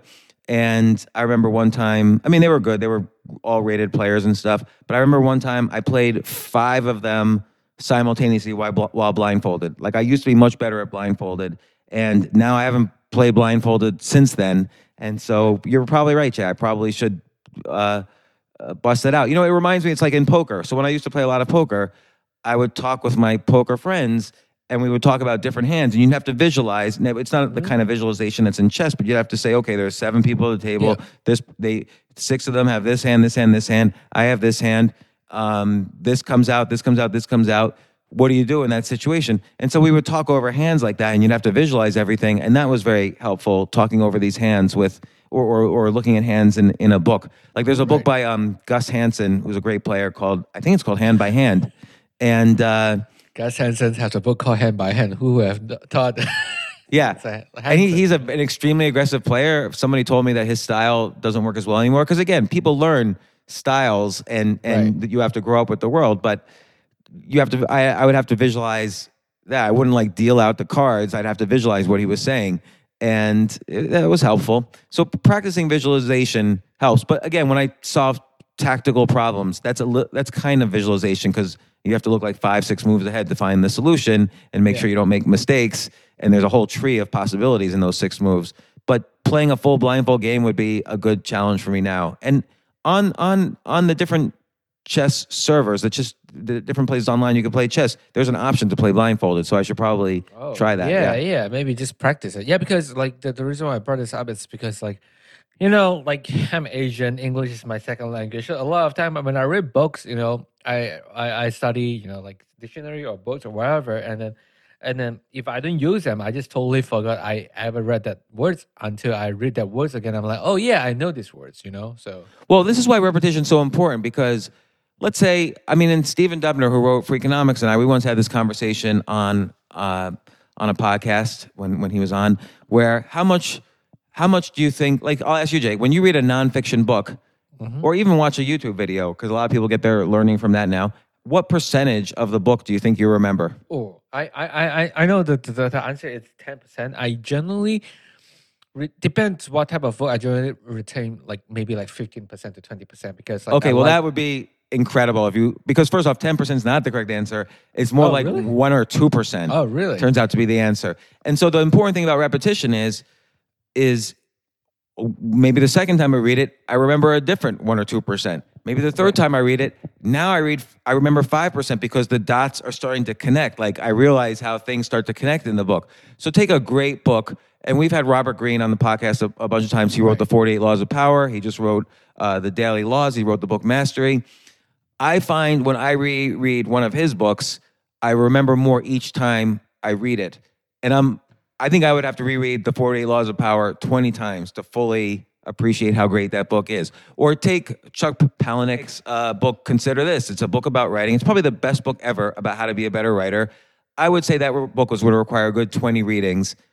And I remember one time, I mean, they were good. They were all rated players and stuff. But I remember one time I played five of them simultaneously while, while blindfolded. Like, I used to be much better at blindfolded. And now I haven't played blindfolded since then. And so you're probably right, Jay. I probably should uh, uh, bust that out. You know, it reminds me, it's like in poker. So when I used to play a lot of poker, I would talk with my poker friends and we would talk about different hands, and you'd have to visualize. Now, it's not the kind of visualization that's in chess, but you'd have to say, okay, there's seven people at the table. Yeah. This, they, six of them have this hand, this hand, this hand. I have this hand. Um, this comes out, this comes out, this comes out. What do you do in that situation? And so we would talk over hands like that, and you'd have to visualize everything. And that was very helpful, talking over these hands with, or or, or looking at hands in, in a book. Like, there's a book by um, Gus Hansen, who's a great player, called, I think it's called Hand by Hand. And uh, Gus Hansen has a book called Hand by Hand. Who have taught? Yeah, and he, he's a, an extremely aggressive player. Somebody told me that his style doesn't work as well anymore because, again, people learn styles and and Right. you have to grow up with the world. But you have to. I, I would have to visualize that. I wouldn't like deal out the cards. I'd have to visualize what he was saying, and it, that was helpful. So practicing visualization helps. But again, when I solve tactical problems, that's a li- that's kind of visualization because you have to look like five, six moves ahead to find the solution and make Yeah. sure you don't make mistakes. And there's a whole tree of possibilities in those six moves. But playing a full blindfold game would be a good challenge for me now. And on on on the different chess servers, that just the different places online you can play chess, there's an option to play blindfolded. So I should probably Oh, try that. Yeah, Yeah. yeah, maybe just practice it. Yeah, because like the, the reason why I brought this up is because like, you know, like I'm Asian, English is my second language. So a lot of time when I read books, you know, I, I I study, you know, like dictionary or books or whatever, and then and then if I don't use them, I just totally forgot I ever read that words until I read that words again. I'm like, oh yeah, I know these words, you know. So Well, this is why repetition is so important because let's say, I mean, and Stephen Dubner, who wrote Freakonomics, and I, we once had this conversation on uh, on a podcast when, when he was on, where how much how much do you think, like, I'll ask you, Jake, when you read a nonfiction book or even watch a YouTube video, because a lot of people get their learning from that now, what percentage of the book do you think you remember? oh, I I I I know that the, the answer is ten percent. I generally re- depends what type of book. I generally retain like maybe like fifteen percent to twenty percent because like Okay, I well, like, that would be incredible if you, because first off, ten percent is not the correct answer. It's more Oh, like really? one or two percent. Oh, really? Turns out to be the answer. And so the important thing about repetition is, is maybe the second time I read it, I remember a different one or two percent. Maybe the third time I read it, now I read, I remember five percent because the dots are starting to connect. Like, I realize how things start to connect in the book. So take a great book, and we've had Robert Greene on the podcast a, a bunch of times. He wrote the forty-eight Laws of Power. He just wrote uh, the Daily Laws. He wrote the book Mastery. I find when I reread one of his books, I remember more each time I read it. And I'm, I think I would have to reread the forty-eight Laws of Power twenty times to fully appreciate how great that book is. Or take Chuck Palahniuk's uh, book, Consider This. It's a book about writing. It's probably the best book ever about how to be a better writer. I would say that book was would require a good twenty readings.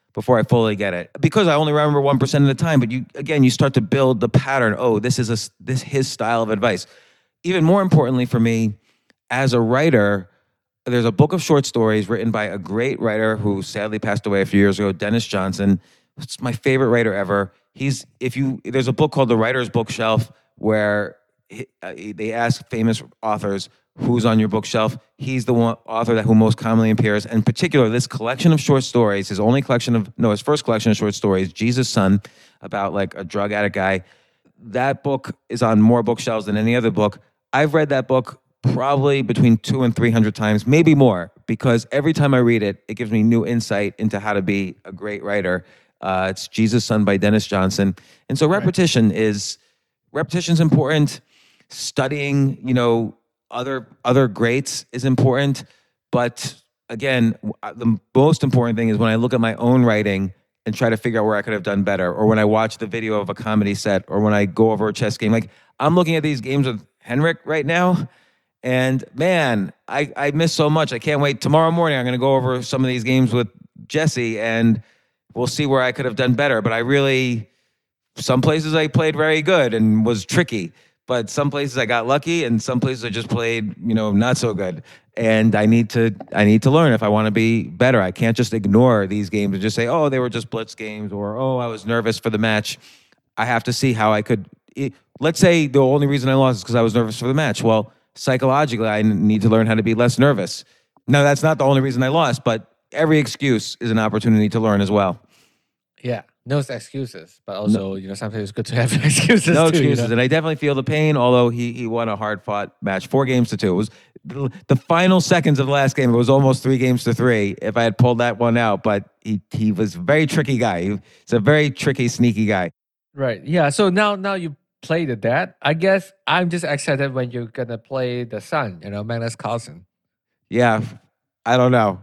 before I fully get it. Because I only remember one percent of the time, but you again, you start to build the pattern. Oh, this is a, this his style of advice. Even more importantly for me, as a writer, there's a book of short stories written by a great writer who sadly passed away a few years ago, Dennis Johnson. It's my favorite writer ever. He's if you there's a book called The Writer's Bookshelf where he, uh, they ask famous authors who's on your bookshelf. He's the one author that who most commonly appears. In particular, this collection of short stories, his only collection of no, his first collection of short stories, Jesus' Son, about like a drug addict guy. That book is on more bookshelves than any other book. I've read that book probably between two and three hundred times, maybe more, because every time I read it, it gives me new insight into how to be a great writer. Uh, it's Jesus' Son by Dennis Johnson. And so repetition right. is, repetition's important. Studying, you know, other other greats is important. But again, the most important thing is when I look at my own writing and try to figure out where I could have done better, or when I watch the video of a comedy set, or when I go over a chess game. Like, I'm looking at these games with Henrik right now, and man, I, I miss so much. I can't wait. Tomorrow morning, I'm going to go over some of these games with Jesse, and we'll see where I could have done better. But I really, some places I played very good and was tricky, but some places I got lucky, and some places I just played, you know, not so good. And I need to, I need to learn if I want to be better. I can't just ignore these games and just say, oh, they were just blitz games, or oh, I was nervous for the match. I have to see how I could. Let's say the only reason I lost is because I was nervous for the match. Well, psychologically, I need to learn how to be less nervous. Now, that's not the only reason I lost, but every excuse is an opportunity to learn as well. Yeah, no excuses, but also, no. you know, sometimes it's good to have excuses. No too, excuses, you know? And I definitely feel the pain. Although he he won a hard fought match, four games to two. It was the, the final seconds of the last game. It was almost three games to three. If I had pulled that one out, but he he was a very tricky guy. He's a very tricky, sneaky guy. Right. Yeah. So now now you play the dad. I guess I'm just excited when you're gonna play the son. You know, Magnus Carlsen. Yeah, I don't know.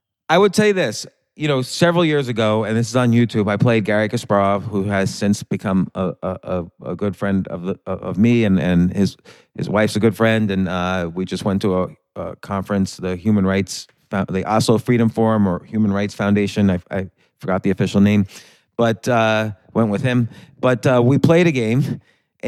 I would say this. You know, several years ago, and this is on YouTube, I played Garry Kasparov, who has since become a a, a good friend of the of me, and, and his his wife's a good friend, and uh, we just went to a, a conference, the Human Rights, the Oslo Freedom Forum or Human Rights Foundation. I, I forgot the official name, but uh, went with him. But uh, we played a game,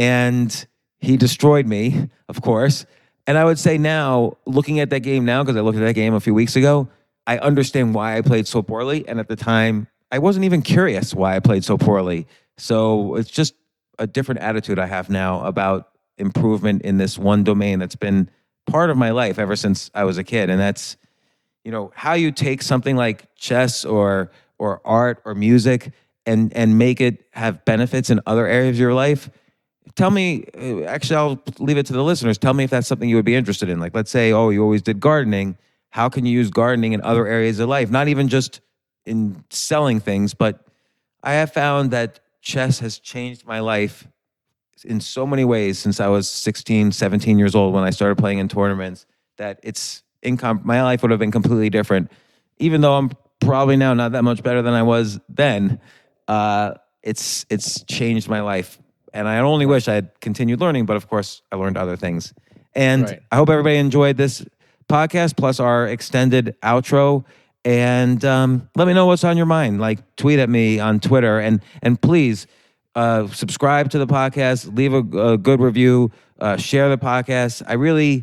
and he destroyed me, of course. And I would say now, looking at that game now, because I looked at that game a few weeks ago, I understand why I played so poorly. And at the time, I wasn't even curious why I played so poorly. So it's just a different attitude I have now about improvement in this one domain that's been part of my life ever since I was a kid. And that's, you know, how you take something like chess or or art or music and and make it have benefits in other areas of your life. Tell me, actually, I'll leave it to the listeners. Tell me if that's something you would be interested in. Like, let's say, oh, you always did gardening. How can you use gardening in other areas of life? Not even just in selling things, but I have found that chess has changed my life in so many ways since I was sixteen, seventeen years old when I started playing in tournaments, that it's incom- my life would have been completely different. Even though I'm probably now not that much better than I was then, uh, it's it's changed my life. And I only wish I had continued learning, but of course I learned other things. And right. I hope everybody enjoyed this podcast plus our extended outro, and um, let me know what's on your mind. Like, tweet at me on Twitter, and and please uh, subscribe to the podcast, leave a, a good review, uh, share the podcast. I really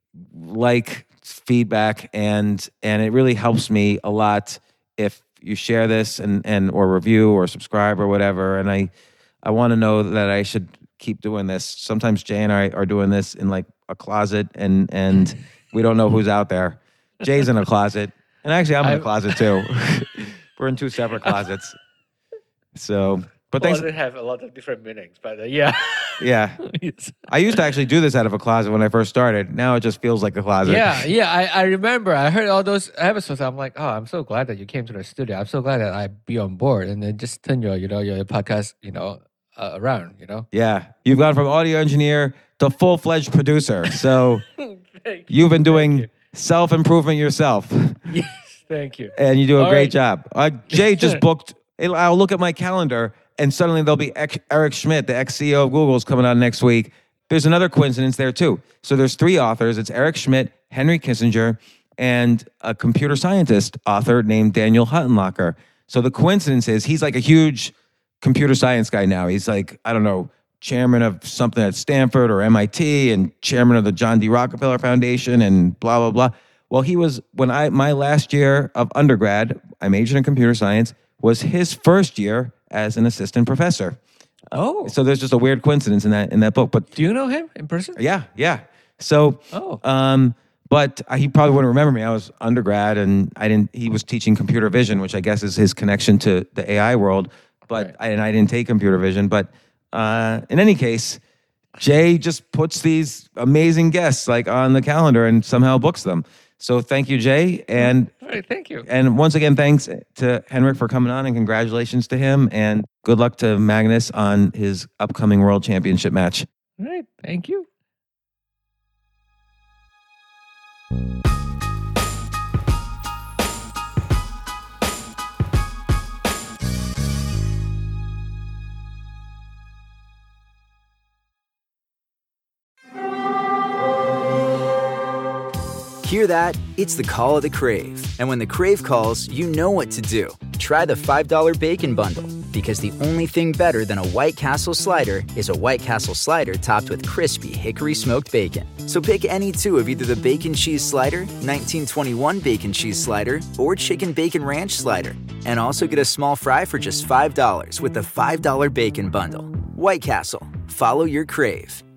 like feedback, and and it really helps me a lot if you share this and and or review or subscribe or whatever. And I I want to know that I should keep doing this. Sometimes Jay and I are doing this in like a closet, and and we don't know who's out there. Jay's in a closet. And actually, I'm in a closet, too. We're in two separate closets. So, but well, thanks. They have a lot of different meanings, but uh, yeah. Yeah. I used to actually do this out of a closet when I first started. Now it just feels like a closet. Yeah, yeah. I, I remember. I heard all those episodes. I'm like, oh, I'm so glad that you came to the studio. I'm so glad that I be on board. And then just turn your, you know, your podcast, you know, uh, around, you know? Yeah. You've gone from audio engineer to full-fledged producer. So you've been doing you. self-improvement yourself. Yes, thank you. And you do a All great right. job. Uh, Jay just booked, I'll look at my calendar, and suddenly there'll be Eric Schmidt, the ex-C E O of Google, is coming on next week. There's another coincidence there, too. So there's three authors. It's Eric Schmidt, Henry Kissinger, and a computer scientist author named Daniel Huttenlocker. So the coincidence is he's like a huge computer science guy now. He's like, I don't know, chairman of something at Stanford or M I T and chairman of the John D. Rockefeller Foundation and blah, blah, blah. Well, he was, when I, my last year of undergrad, I majored in computer science, was his first year as an assistant professor. Oh. So there's just a weird coincidence in that, in that book. But do you know him in person? Yeah, yeah. So, oh. um, but he probably wouldn't remember me. I was undergrad and I didn't, he was teaching computer vision, which I guess is his connection to the A I world. But Right. I, and I didn't take computer vision. But uh, in any case, Jay just puts these amazing guests like on the calendar and somehow books them. So thank you, Jay. And All right, thank you. and once again, thanks to Henrik for coming on and congratulations to him. And good luck to Magnus on his upcoming World Championship match. All right, thank you. Hear that? It's the call of the Crave. And when the Crave calls, you know what to do. Try the five dollar Bacon Bundle, because the only thing better than a White Castle slider is a White Castle slider topped with crispy hickory smoked bacon. So pick any two of either the Bacon Cheese Slider, nineteen twenty-one Bacon Cheese Slider, or Chicken Bacon Ranch Slider. And also get a small fry for just five dollars with the five dollar Bacon Bundle. White Castle. Follow your Crave.